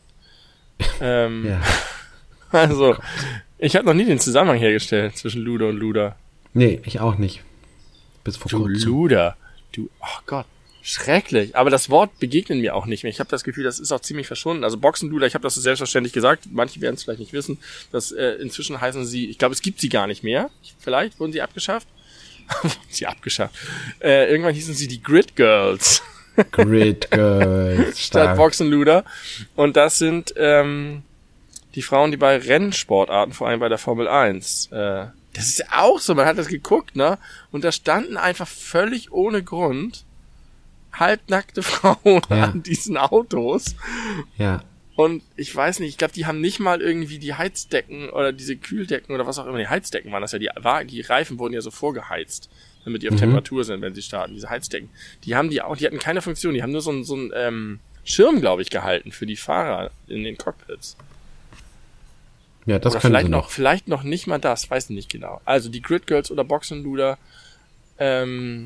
ähm, ja. Also, ich habe noch nie den Zusammenhang hergestellt zwischen Lude und Luder. Nee, ich auch nicht. Bis vor Du kurzem. Luder. Du, oh Gott, schrecklich. Aber das Wort begegnet mir auch nicht mehr. Ich habe das Gefühl, das ist auch ziemlich verschwunden. Also Boxenluder, ich habe das so selbstverständlich gesagt. Manche werden es vielleicht nicht wissen. Dass äh, inzwischen heißen sie, ich glaube, es gibt sie gar nicht mehr. Vielleicht wurden sie abgeschafft. sie abgeschafft. Äh, irgendwann hießen sie die Grid Girls. Grid Girls. Statt Boxenluder. Und das sind, ähm, die Frauen, die bei Rennsportarten, vor allem bei der Formel eins, äh, das ist ja auch so, man hat das geguckt, ne? Und da standen einfach völlig ohne Grund halbnackte Frauen ja. an diesen Autos. Ja. Und ich weiß nicht, ich glaube, die haben nicht mal irgendwie die Heizdecken oder diese Kühldecken oder was auch immer, die Heizdecken waren das ja, die, war, die Reifen wurden ja so vorgeheizt, damit die auf mhm. Temperatur sind, wenn sie starten, diese Heizdecken. Die haben die auch, die hatten keine Funktion, die haben nur so einen so einen, ähm, Schirm, glaube ich, gehalten für die Fahrer in den Cockpits. Ja, das oder können vielleicht sie noch, noch. vielleicht noch nicht mal das, weiß ich nicht genau. Also die Grid Girls oder Boxenluder, ähm,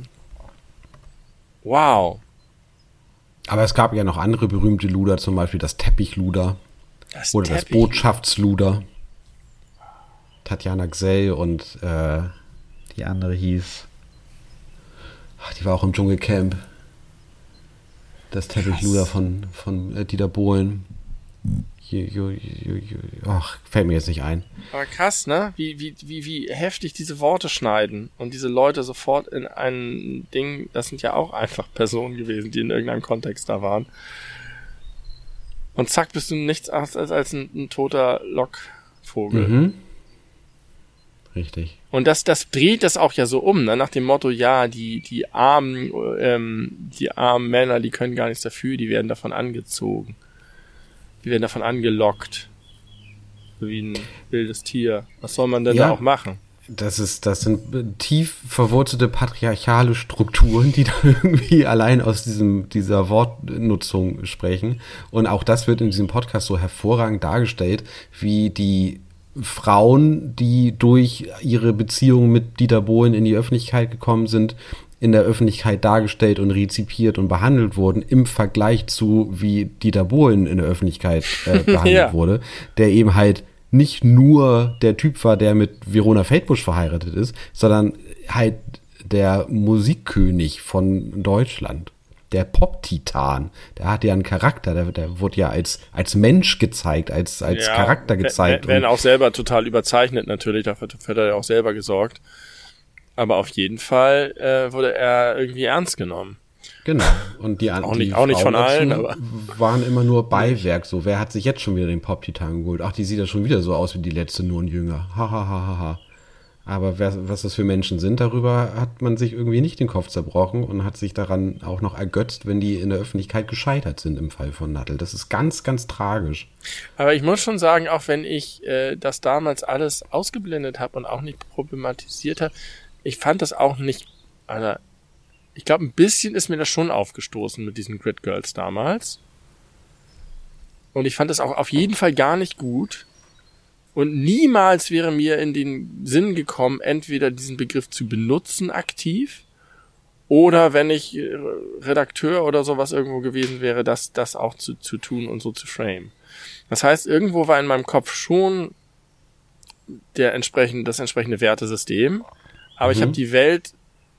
wow. Aber es gab ja noch andere berühmte Luder, zum Beispiel das Teppichluder das oder Teppich. das Botschaftsluder. Tatjana Gsell und äh, die andere hieß, ach, die war auch im Dschungelcamp. Das Teppichluder von von äh, Dieter Bohlen. Jo, jo, jo, jo. Ach, fällt mir jetzt nicht ein. Aber krass, ne? Wie, wie, wie, wie heftig diese Worte schneiden und diese Leute sofort in ein Ding, das sind ja auch einfach Personen gewesen, die in irgendeinem Kontext da waren. Und zack, bist du nichts als, als ein, ein toter Lockvogel. Mhm. Richtig. Und das, das dreht das auch ja so um, ne? Nach dem Motto, ja, die, die armen, ähm, die armen Männer, die können gar nichts dafür, die werden davon angezogen. Die werden davon angelockt. Wie ein wildes Tier. Was soll man denn ja, da auch machen? Das ist, das sind tief verwurzelte patriarchale Strukturen, die da irgendwie allein aus diesem, dieser Wortnutzung sprechen. Und auch das wird in diesem Podcast so hervorragend dargestellt, wie die Frauen, die durch ihre Beziehung mit Dieter Bohlen in die Öffentlichkeit gekommen sind, in der Öffentlichkeit dargestellt und rezipiert und behandelt wurden, im Vergleich zu, wie Dieter Bohlen in der Öffentlichkeit äh, behandelt ja. wurde, der eben halt nicht nur der Typ war, der mit Verona Feldbusch verheiratet ist, sondern halt der Musikkönig von Deutschland. Der Pop-Titan, der hat ja einen Charakter, der, der wurde ja als, als Mensch gezeigt, als, als ja, Charakter gezeigt. Wenn auch selber total überzeichnet natürlich, dafür hat er ja auch selber gesorgt. Aber auf jeden Fall äh, wurde er irgendwie ernst genommen. Genau. Und die, auch die nicht, auch nicht von allen, aber waren immer nur Beiwerk. So, wer hat sich jetzt schon wieder den Pop-Titan geholt? Ach, die sieht ja schon wieder so aus wie die letzte, nur ein Jünger. Ha, ha, ha, ha, ha. Aber wer, was das für Menschen sind, darüber hat man sich irgendwie nicht den Kopf zerbrochen und hat sich daran auch noch ergötzt, wenn die in der Öffentlichkeit gescheitert sind im Fall von Nadel. Das ist ganz, ganz tragisch. Aber ich muss schon sagen, auch wenn ich äh, das damals alles ausgeblendet habe und auch nicht problematisiert habe, ich fand das auch nicht, also ich glaube, ein bisschen ist mir das schon aufgestoßen mit diesen Grid Girls damals. Und ich fand das auch auf jeden Fall gar nicht gut. Und niemals wäre mir in den Sinn gekommen, entweder diesen Begriff zu benutzen aktiv oder wenn ich Redakteur oder sowas irgendwo gewesen wäre, das, das auch zu, zu tun und so zu frame. Das heißt, irgendwo war in meinem Kopf schon der entsprechende, das entsprechende Wertesystem. Aber mhm. ich habe die Welt,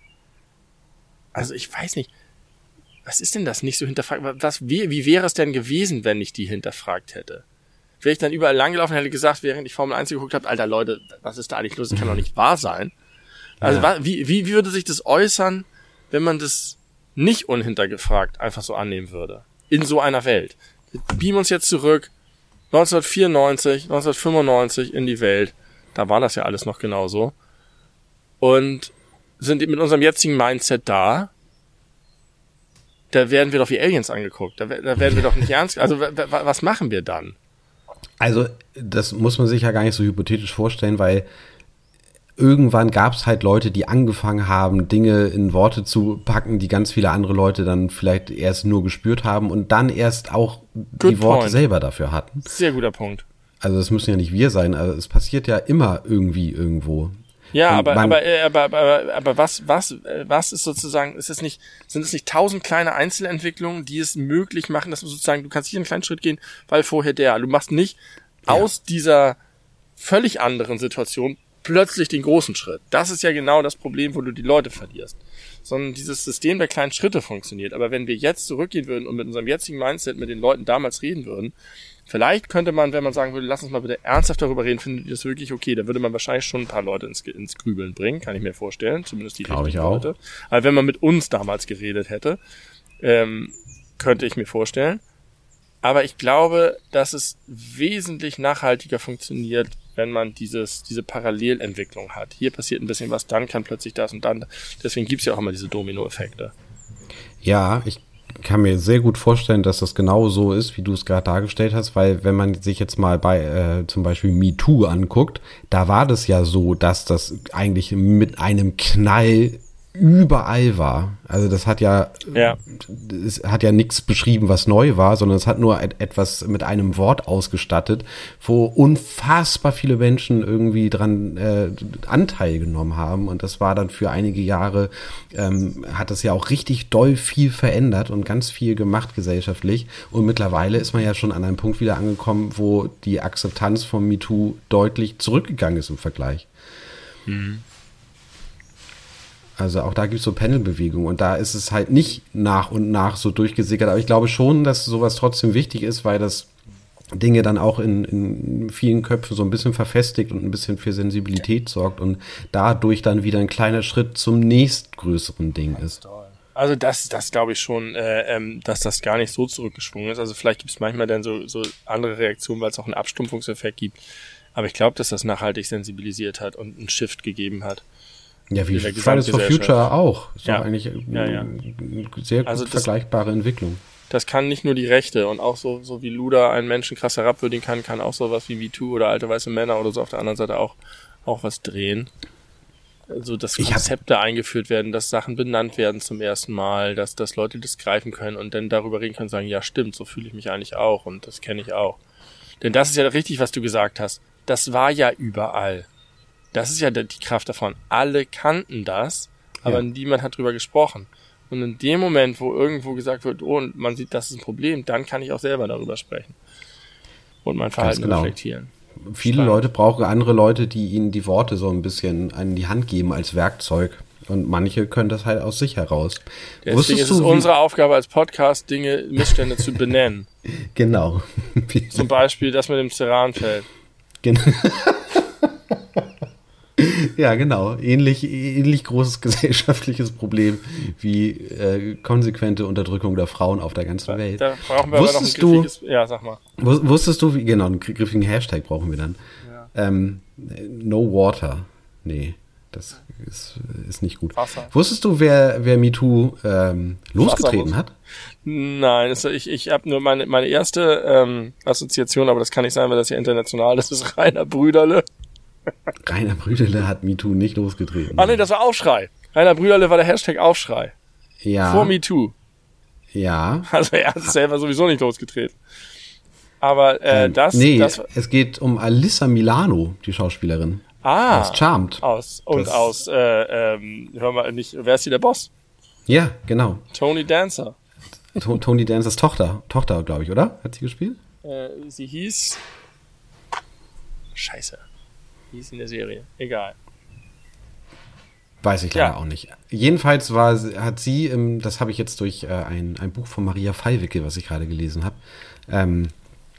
also ich weiß nicht, was ist denn das nicht so hinterfragt? Was, wie, wie wäre es denn gewesen, wenn ich die hinterfragt hätte? Wäre ich dann überall langgelaufen und hätte gesagt, während ich Formel eins geguckt habe, Alter Leute, was ist da eigentlich los? Das kann doch nicht wahr sein. Also ja. wie, wie würde sich das äußern, wenn man das nicht unhintergefragt einfach so annehmen würde? In so einer Welt. Wir beamen uns jetzt zurück, neunzehnhundertvierundneunzig, neunzehnhundertfünfundneunzig in die Welt. Da war das ja alles noch genauso. Und sind mit unserem jetzigen Mindset da, da werden wir doch wie Aliens angeguckt. Da, da werden wir doch nicht ernst. Also w- w- was machen wir dann? Also das muss man sich ja gar nicht so hypothetisch vorstellen, weil irgendwann gab es halt Leute, die angefangen haben, Dinge in Worte zu packen, die ganz viele andere Leute dann vielleicht erst nur gespürt haben und dann erst auch Good die Worte point. selber dafür hatten. Sehr guter Punkt. Also das müssen ja nicht wir sein, also es passiert ja immer irgendwie irgendwo. Ja, aber, aber, aber, aber, aber was, was, was ist sozusagen, ist es nicht, sind es nicht tausend kleine Einzelentwicklungen, die es möglich machen, dass du sozusagen, du kannst hier einen kleinen Schritt gehen, weil vorher der, du machst nicht ja. aus dieser völlig anderen Situation plötzlich den großen Schritt. Das ist ja genau das Problem, wo du die Leute verlierst. Sondern dieses System der kleinen Schritte funktioniert. Aber wenn wir jetzt zurückgehen würden und mit unserem jetzigen Mindset mit den Leuten damals reden würden, vielleicht könnte man, wenn man sagen würde, lass uns mal bitte ernsthaft darüber reden, findet ihr das wirklich okay? Da würde man wahrscheinlich schon ein paar Leute ins, ins Grübeln bringen, kann ich mir vorstellen, zumindest die richtigen Leute. Aber wenn man mit uns damals geredet hätte, ähm, könnte ich mir vorstellen. Aber ich glaube, dass es wesentlich nachhaltiger funktioniert, wenn man dieses diese Parallelentwicklung hat. Hier passiert ein bisschen was, dann kann plötzlich das und dann. Deswegen gibt's ja auch immer diese Dominoeffekte. Ja, ich kann mir sehr gut vorstellen, dass das genau so ist, wie du es gerade dargestellt hast, weil wenn man sich jetzt mal bei äh, zum Beispiel MeToo anguckt, da war das ja so, dass das eigentlich mit einem Knall überall war. Also das hat ja, Ja. es hat ja nichts beschrieben, was neu war, sondern es hat nur et- etwas mit einem Wort ausgestattet, wo unfassbar viele Menschen irgendwie dran äh, Anteil genommen haben. Und das war dann für einige Jahre, ähm, hat das ja auch richtig doll viel verändert und ganz viel gemacht gesellschaftlich. Und mittlerweile ist man ja schon an einem Punkt wieder angekommen, wo die Akzeptanz von MeToo deutlich zurückgegangen ist im Vergleich. Mhm. Also auch da gibt es so Pendelbewegungen und da ist es halt nicht nach und nach so durchgesickert. Aber ich glaube schon, dass sowas trotzdem wichtig ist, weil das Dinge dann auch in, in vielen Köpfen so ein bisschen verfestigt und ein bisschen für Sensibilität sorgt und dadurch dann wieder ein kleiner Schritt zum nächstgrößeren Ding ist. Also das, das glaube ich schon, äh, ähm, dass das gar nicht so zurückgeschwungen ist. Also vielleicht gibt es manchmal dann so, so andere Reaktionen, weil es auch einen Abstumpfungseffekt gibt. Aber ich glaube, dass das nachhaltig sensibilisiert hat und einen Shift gegeben hat. Ja, wie Fridays for Future auch. Ist ja. doch eigentlich ja, ja. eine sehr also gut das, vergleichbare Entwicklung. Das kann nicht nur die Rechte und auch so, so wie Luda einen Menschen krass herabwürdigen kann, kann auch sowas wie MeToo oder alte weiße Männer oder so auf der anderen Seite auch, auch was drehen. Also, dass Konzepte eingeführt werden, dass Sachen benannt werden zum ersten Mal, dass, dass Leute das greifen können und dann darüber reden können und sagen, ja stimmt, so fühle ich mich eigentlich auch und das kenne ich auch. Denn das ist ja richtig, was du gesagt hast. Das war ja überall. Das ist ja die Kraft davon. Alle kannten das, aber ja. niemand hat drüber gesprochen. Und in dem Moment, wo irgendwo gesagt wird, oh, und man sieht, das ist ein Problem, dann kann ich auch selber darüber sprechen. Und mein Verhalten genau. reflektieren. Viele Spannend. Leute brauchen andere Leute, die ihnen die Worte so ein bisschen an die Hand geben als Werkzeug. Und manche können das halt aus sich heraus. Deswegen Wusstest ist es du, unsere Aufgabe als Podcast, Dinge, Missstände zu benennen. Genau. Zum Beispiel das mit dem Ceranfeld. Genau. Ja, genau. Ähnlich, ähnlich großes gesellschaftliches Problem wie äh, konsequente Unterdrückung der Frauen auf der ganzen Welt. Da brauchen wir wusstest aber noch ein griffiges... Du, ja, sag mal. Wusstest du, wie, genau, einen griffigen Hashtag brauchen wir dann. Ja. Ähm, no water. Nee, das ist, ist nicht gut. Wasser. Wusstest du, wer, wer MeToo ähm, losgetreten hat? Nein, also ich, ich habe nur meine, meine erste ähm, Assoziation, aber das kann nicht sein, weil das ja international ist, das ist Rainer Brüderle. Rainer Brüderle hat MeToo nicht losgetreten. Ah nee, das war Aufschrei. Rainer Brüderle war der Hashtag Aufschrei. Ja. Vor MeToo. Ja. Also er hat es selber sowieso nicht losgetreten. Aber äh, ähm, das... Nee, das, es geht um Alyssa Milano, die Schauspielerin. Ah. Aus Charmed. Aus, und das, aus, äh, ähm, hör mal, nicht, wer ist hier der Boss? Ja, genau. Tony Dancer. To- Tony Dancers Tochter, Tochter, glaube ich, oder? Hat sie gespielt? Äh, sie hieß... Scheiße. Hieß in der Serie. Egal. Weiß ich leider ja. auch nicht. Jedenfalls war, hat sie, ähm, das habe ich jetzt durch äh, ein, ein Buch von Maria Fallwicke, was ich gerade gelesen habe, ähm,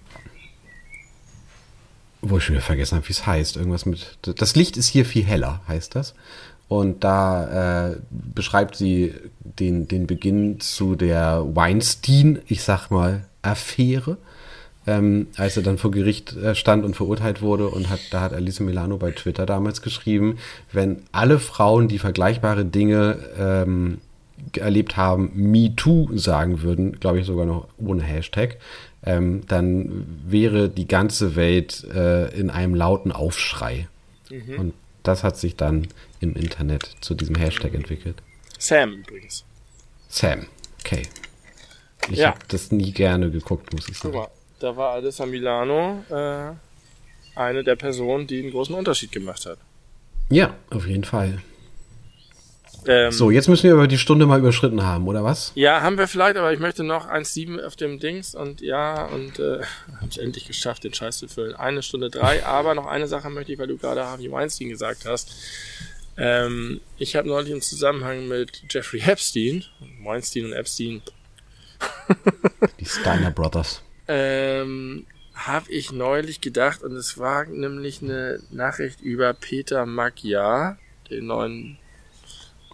wo ich schon wieder vergessen habe, wie es heißt. Irgendwas mit, das Licht ist hier viel heller, heißt das. Und da äh, beschreibt sie den, den Beginn zu der Weinstein, ich sag mal, Affäre. Ähm, als er dann vor Gericht äh, stand und verurteilt wurde und hat, da hat Alyssa Milano bei Twitter damals geschrieben, wenn alle Frauen, die vergleichbare Dinge ähm, erlebt haben, MeToo sagen würden, glaube ich sogar noch ohne Hashtag, ähm, dann wäre die ganze Welt äh, in einem lauten Aufschrei. Mhm. Und das hat sich dann im Internet zu diesem Hashtag entwickelt. Sam übrigens. Sam, okay. Ich ja. habe das nie gerne geguckt, muss ich sagen. Guck mal. Da war Alyssa Milano äh, eine der Personen, die einen großen Unterschied gemacht hat. Ja, auf jeden Fall. Ähm, so, jetzt müssen wir über die Stunde mal überschritten haben, oder was? Ja, haben wir vielleicht, aber ich möchte noch eins Komma sieben auf dem Dings und ja, und äh, habe es endlich geschafft, den Scheiß zu füllen. Eine Stunde drei, aber noch eine Sache möchte ich, weil du gerade Harvey Weinstein gesagt hast. Ähm, ich habe neulich im Zusammenhang mit Jeffrey Epstein, Weinstein und Epstein, die Steiner Brothers. Ähm, habe ich neulich gedacht, und es war nämlich eine Nachricht über Peter Magyar, den neuen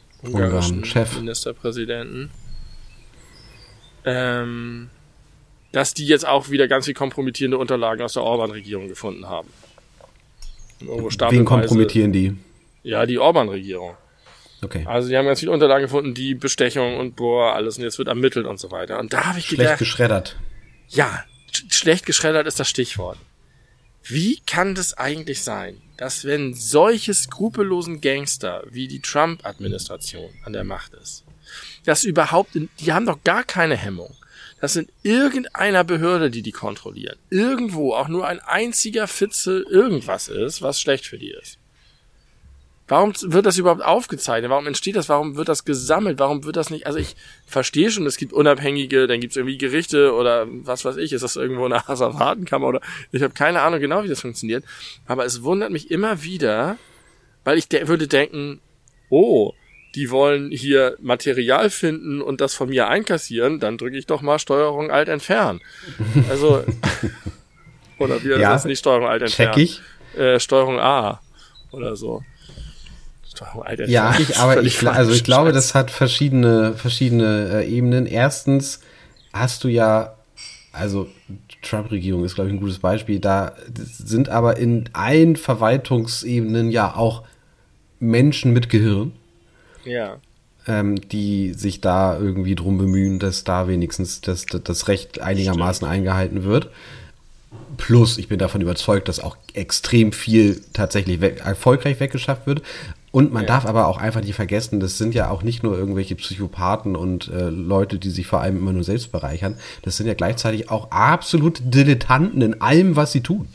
ungarischen Chef. Ministerpräsidenten. Ähm, dass die jetzt auch wieder ganz viel kompromittierende Unterlagen aus der Orban-Regierung gefunden haben. Wen kompromittieren die? Ja, die Orban-Regierung. Okay. Also die haben ganz viele Unterlagen gefunden, die Bestechung und boah, alles, und jetzt wird ermittelt und so weiter. Und da habe ich Schlecht gedacht... geschreddert. Ja, sch- schlecht geschreddert ist das Stichwort. Wie kann das eigentlich sein, dass wenn solche skrupellosen Gangster wie die Trump-Administration an der Macht ist, dass überhaupt, in, die haben doch gar keine Hemmung, dass in irgendeiner Behörde, die die kontrollieren, irgendwo auch nur ein einziger Fitzel irgendwas ist, was schlecht für die ist. Warum wird das überhaupt aufgezeichnet? Warum entsteht das? Warum wird das gesammelt? Warum wird das nicht? Also ich verstehe schon, es gibt Unabhängige, dann gibt es irgendwie Gerichte oder was weiß ich, ist das irgendwo eine Asservatenkammer oder ich habe keine Ahnung genau, wie das funktioniert. Aber es wundert mich immer wieder, weil ich de- würde denken, oh, die wollen hier Material finden und das von mir einkassieren, dann drücke ich doch mal Steuerung Alt entfernen. Also, oder wie ja, das ist nicht Steuerung Alt entfernen. Check ich. Äh, Steuerung A oder so. Alter, ja, ich, aber ich, also ich glaube, das hat verschiedene, verschiedene äh, Ebenen. Erstens hast du ja, also Trump-Regierung ist, glaube ich, ein gutes Beispiel. Da sind aber in allen Verwaltungsebenen ja auch Menschen mit Gehirn, ja. ähm, die sich da irgendwie drum bemühen, dass da wenigstens das, das Recht einigermaßen Stimmt. eingehalten wird. Plus, ich bin davon überzeugt, dass auch extrem viel tatsächlich we- erfolgreich weggeschafft wird. Und man ja. darf aber auch einfach nicht vergessen, das sind ja auch nicht nur irgendwelche Psychopathen und äh, Leute, die sich vor allem immer nur selbst bereichern. Das sind ja gleichzeitig auch absolute Dilettanten in allem, was sie tun.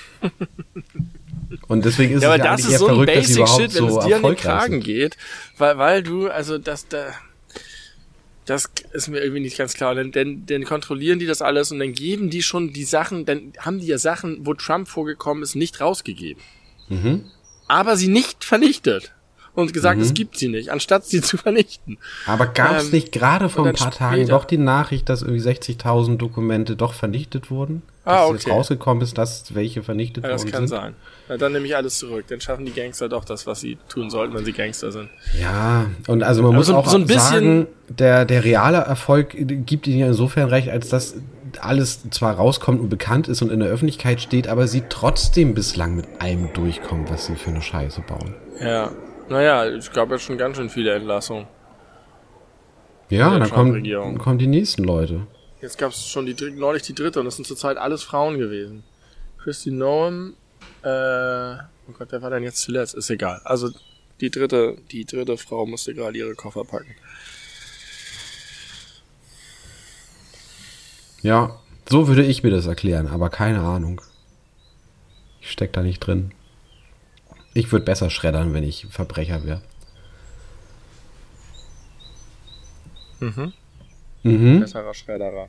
Und deswegen ist ja, es ja eigentlich eher so verrückt, Basic dass sie überhaupt Shit, wenn so es dir an den erfolgreich Kragen sind. geht, weil, weil du, also das, da, das ist mir irgendwie nicht ganz klar. Denn, denn, denn kontrollieren die das alles und dann geben die schon die Sachen, dann haben die ja Sachen, wo Trump vorgekommen ist, nicht rausgegeben. Mhm. Aber sie nicht vernichtet. Und gesagt, Mhm. es gibt sie nicht, anstatt sie zu vernichten. Aber gab es Ähm, nicht gerade vor und ein dann paar Tagen später- doch die Nachricht, dass irgendwie sechzigtausend Dokumente doch vernichtet wurden? Ah, Dass jetzt okay. rausgekommen ist, dass welche vernichtet Ja, das worden kann sind? sein. Na, dann nehme ich alles zurück. Dann schaffen die Gangster doch das, was sie tun sollten, wenn sie Gangster sind. Ja, und also man Aber muss so- auch so ein bisschen- sagen, der, der reale Erfolg gibt ihnen ja insofern recht, als dass alles zwar rauskommt und bekannt ist und in der Öffentlichkeit steht, aber sie trotzdem bislang mit allem durchkommen, was sie für eine Scheiße bauen. Ja. Naja, es gab ja schon ganz schön viele Entlassungen. Ja, der dann kommen, Trump-Regierung. dann kommen die nächsten Leute. Jetzt gab es schon die dr- neulich die dritte und das sind zurzeit alles Frauen gewesen. Kristi Noem, äh, oh Gott, wer war denn jetzt zuletzt? Ist egal. Also die dritte, die dritte Frau musste gerade ihre Koffer packen. Ja, so würde ich mir das erklären, aber keine Ahnung. Ich steck da nicht drin. Ich würde besser schreddern, wenn ich Verbrecher wäre. Mhm. Mhm. Besserer Schredderer.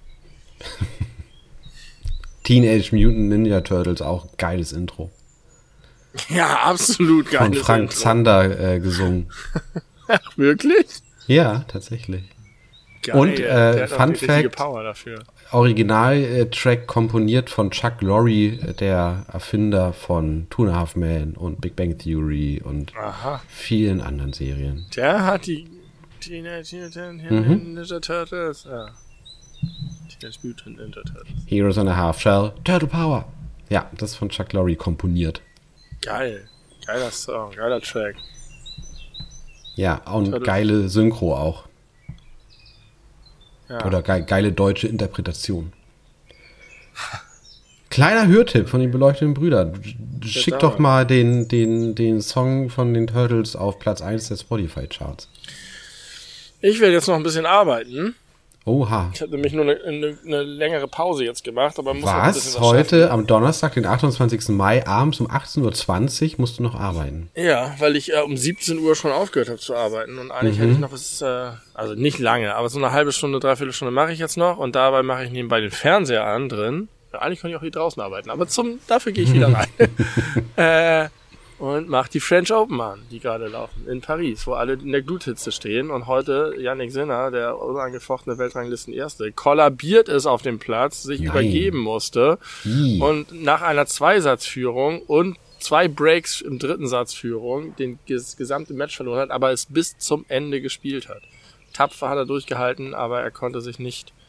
Teenage Mutant Ninja Turtles, auch geiles Intro. Ja, absolut geil. Von Frank Zander äh, gesungen. Ach, wirklich? Ja, tatsächlich. Geil. Und, äh, Der hat auch Fun die richtige Fact- Power dafür. Original-Track komponiert von Chuck Lorre, der Erfinder von Two and a Half Men und Big Bang Theory und Aha. vielen anderen Serien. Der hat die Teenage Mutant Mhm. Ninja Turtles. Ja. Teenage Mutant Ninja Turtles. Heroes and a Half Shell, Turtle Power. Ja, das ist von Chuck Lorre komponiert. Geil. Geiler Song, geiler Track. Ja, und Turtle- geile Synchro auch. Ja. Oder ge geile deutsche Interpretation. Kleiner Hörtipp von den beleuchteten Brüdern. Schick da. doch mal den, den, den Song von den Turtles auf Platz eins der Spotify-Charts. Ich werde jetzt noch ein bisschen arbeiten. Oha. Ich habe nämlich nur eine, eine, eine längere Pause jetzt gemacht, aber muss noch ein bisschen Was? was Heute schaffen. am Donnerstag, den achtundzwanzigsten Mai, abends um achtzehn Uhr zwanzig musst du noch arbeiten. Ja, weil ich äh, um siebzehn Uhr schon aufgehört habe zu arbeiten und eigentlich Mhm. hätte ich noch was, äh, also nicht lange, aber so eine halbe Stunde, dreiviertel Stunde mache ich jetzt noch und dabei mache ich nebenbei den Fernseher an drin. Ja, eigentlich kann ich auch hier draußen arbeiten, aber zum dafür gehe ich wieder rein. äh, und mache die French Open an, die gerade laufen in Paris, wo alle in der Gluthitze stehen und heute Yannick Sinner, der unangefochtene Weltranglisten-Erste, kollabiert ist auf dem Platz, sich Nein. übergeben musste Ih. und nach einer Zweisatzführung und zwei Breaks im dritten Satzführung den ges- gesamte Match verloren hat, aber es bis zum Ende gespielt hat. Tapfer hat er durchgehalten, aber er konnte sich nicht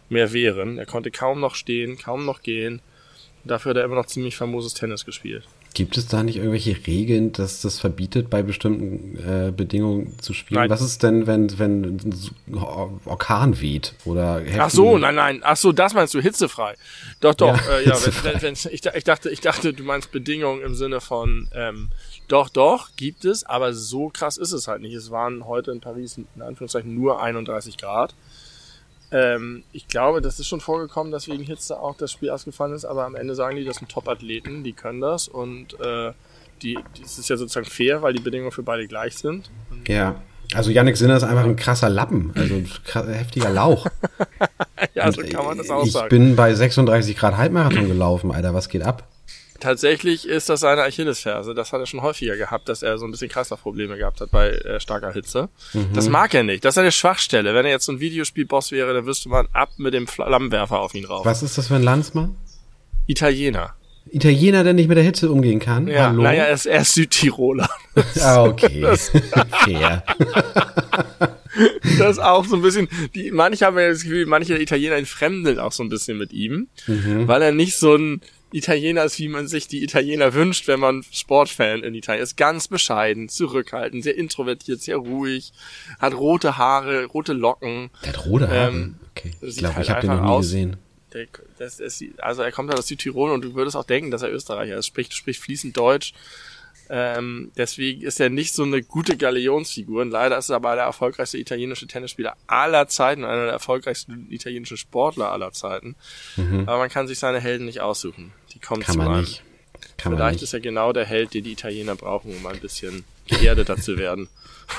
mehr wehren. Er konnte kaum noch stehen, kaum noch gehen. Dafür hat er immer noch ziemlich famoses Tennis gespielt. Gibt es da nicht irgendwelche Regeln, dass das verbietet, bei bestimmten äh, Bedingungen zu spielen? Nein. Was ist denn, wenn, wenn ein Orkan weht? Oder Ach so, nein, nein. Ach so, das meinst du, hitzefrei. Doch, doch. Ja, äh, ja wenn, wenn, wenn, ich, ich, dachte, ich dachte, du meinst Bedingungen im Sinne von, ähm, doch, doch, gibt es, aber so krass ist es halt nicht. Es waren heute in Paris in Anführungszeichen nur einunddreißig Grad. Ähm, ich glaube, das ist schon vorgekommen, dass wegen Hitze auch das Spiel ausgefallen ist, aber am Ende sagen die, das sind Top-Athleten, die können das und äh, die, das ist ja sozusagen fair, weil die Bedingungen für beide gleich sind. Und ja, also Yannick Sinner ist einfach ein krasser Lappen, also ein krasser, heftiger Lauch. Ja, so kann man das auch ich sagen. Ich bin bei sechsunddreißig Grad Halbmarathon gelaufen, Alter, was geht ab? Tatsächlich ist das seine Achillesferse. Das hat er schon häufiger gehabt, dass er so ein bisschen Kreislaufprobleme gehabt hat bei äh, starker Hitze. Mhm. Das mag er nicht. Das ist seine Schwachstelle. Wenn er jetzt so ein Videospielboss wäre, dann wüsste man ab mit dem Flammenwerfer auf ihn rauf. Was ist das für ein Landsmann? Italiener. Italiener, der nicht mit der Hitze umgehen kann? Ja, Hallo? Naja, er ist, er ist Südtiroler. Ah, okay. Das, fair. Das ist auch so ein bisschen, die, manche haben ja das Gefühl, manche Italiener entfremden auch so ein bisschen mit ihm, mhm. weil er nicht so ein Italiener ist, wie man sich die Italiener wünscht, wenn man Sportfan in Italien ist. Ganz bescheiden, zurückhaltend, sehr introvertiert, sehr ruhig, hat rote Haare, rote Locken. Der hat rote Haare? Ähm, okay. Ich glaube, halt ich habe den noch nie aus. gesehen. Der, das ist, also er kommt halt aus Südtirol und du würdest auch denken, dass er Österreicher ist. Spricht, spricht fließend Deutsch. Ähm, deswegen ist er nicht so eine gute Galionsfigur. Und leider ist er aber der erfolgreichste italienische Tennisspieler aller Zeiten, einer der erfolgreichsten italienischen Sportler aller Zeiten. Mhm. Aber man kann sich seine Helden nicht aussuchen. Die kommen kann zu man einem. Nicht. Kann Vielleicht man nicht. ist er genau der Held, den die Italiener brauchen, um ein bisschen geerdeter zu werden.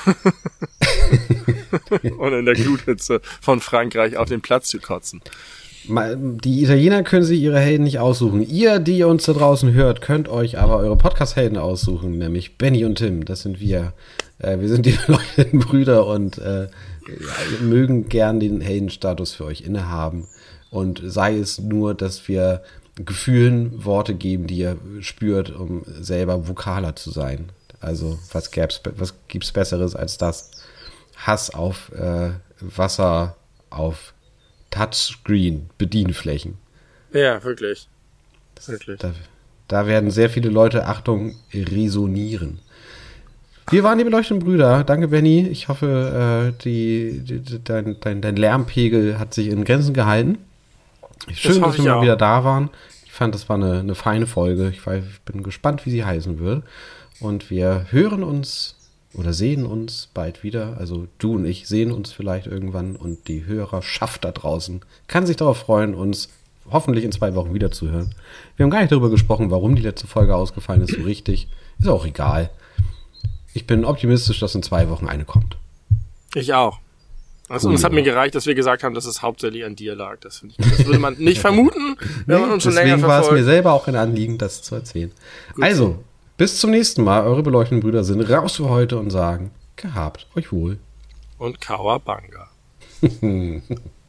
Und in der Gluthitze von Frankreich auf den Platz zu kotzen. Die Italiener können sich ihre Helden nicht aussuchen. Ihr, die uns da draußen hört, könnt euch aber eure Podcast-Helden aussuchen, nämlich Benny und Tim. Das sind wir. Äh, wir sind die beleuchteten Brüder und äh, ja, mögen gern den Heldenstatus für euch innehaben. Und sei es nur, dass wir Gefühlen Worte geben, die ihr spürt, um selber vokaler zu sein. Also was gäb's, was gibt's Besseres als das? Hass auf äh, Wasser, auf Touchscreen, Bedienflächen. Ja, wirklich. wirklich. Da, da werden sehr viele Leute, Achtung, resonieren. Wir waren die beleuchteten Brüder. Danke, Benny. Ich hoffe, äh, die, die, dein, dein, dein Lärmpegel hat sich in Grenzen gehalten. Schön, das dass wir mal wieder da waren. Ich fand, das war eine, eine feine Folge. Ich, war, ich bin gespannt, wie sie heißen wird. Und wir hören uns oder sehen uns bald wieder. Also du und ich sehen uns vielleicht irgendwann. Und die Hörerschaft da draußen kann sich darauf freuen, uns hoffentlich in zwei Wochen wieder zu hören. Wir haben gar nicht darüber gesprochen, warum die letzte Folge ausgefallen ist, so richtig. Ist auch egal. Ich bin optimistisch, dass in zwei Wochen eine kommt. Ich auch. Also cool, es hat mir gereicht, dass wir gesagt haben, dass es hauptsächlich an dir lag. Das, ich, das würde man nicht vermuten, wenn nee, man uns schon länger verfolgt. Deswegen war es mir selber auch ein Anliegen, das zu erzählen. Gut. Also, bis zum nächsten Mal. Eure beleuchteten Brüder sind raus für heute und sagen, gehabt euch wohl. Und Kawabanga.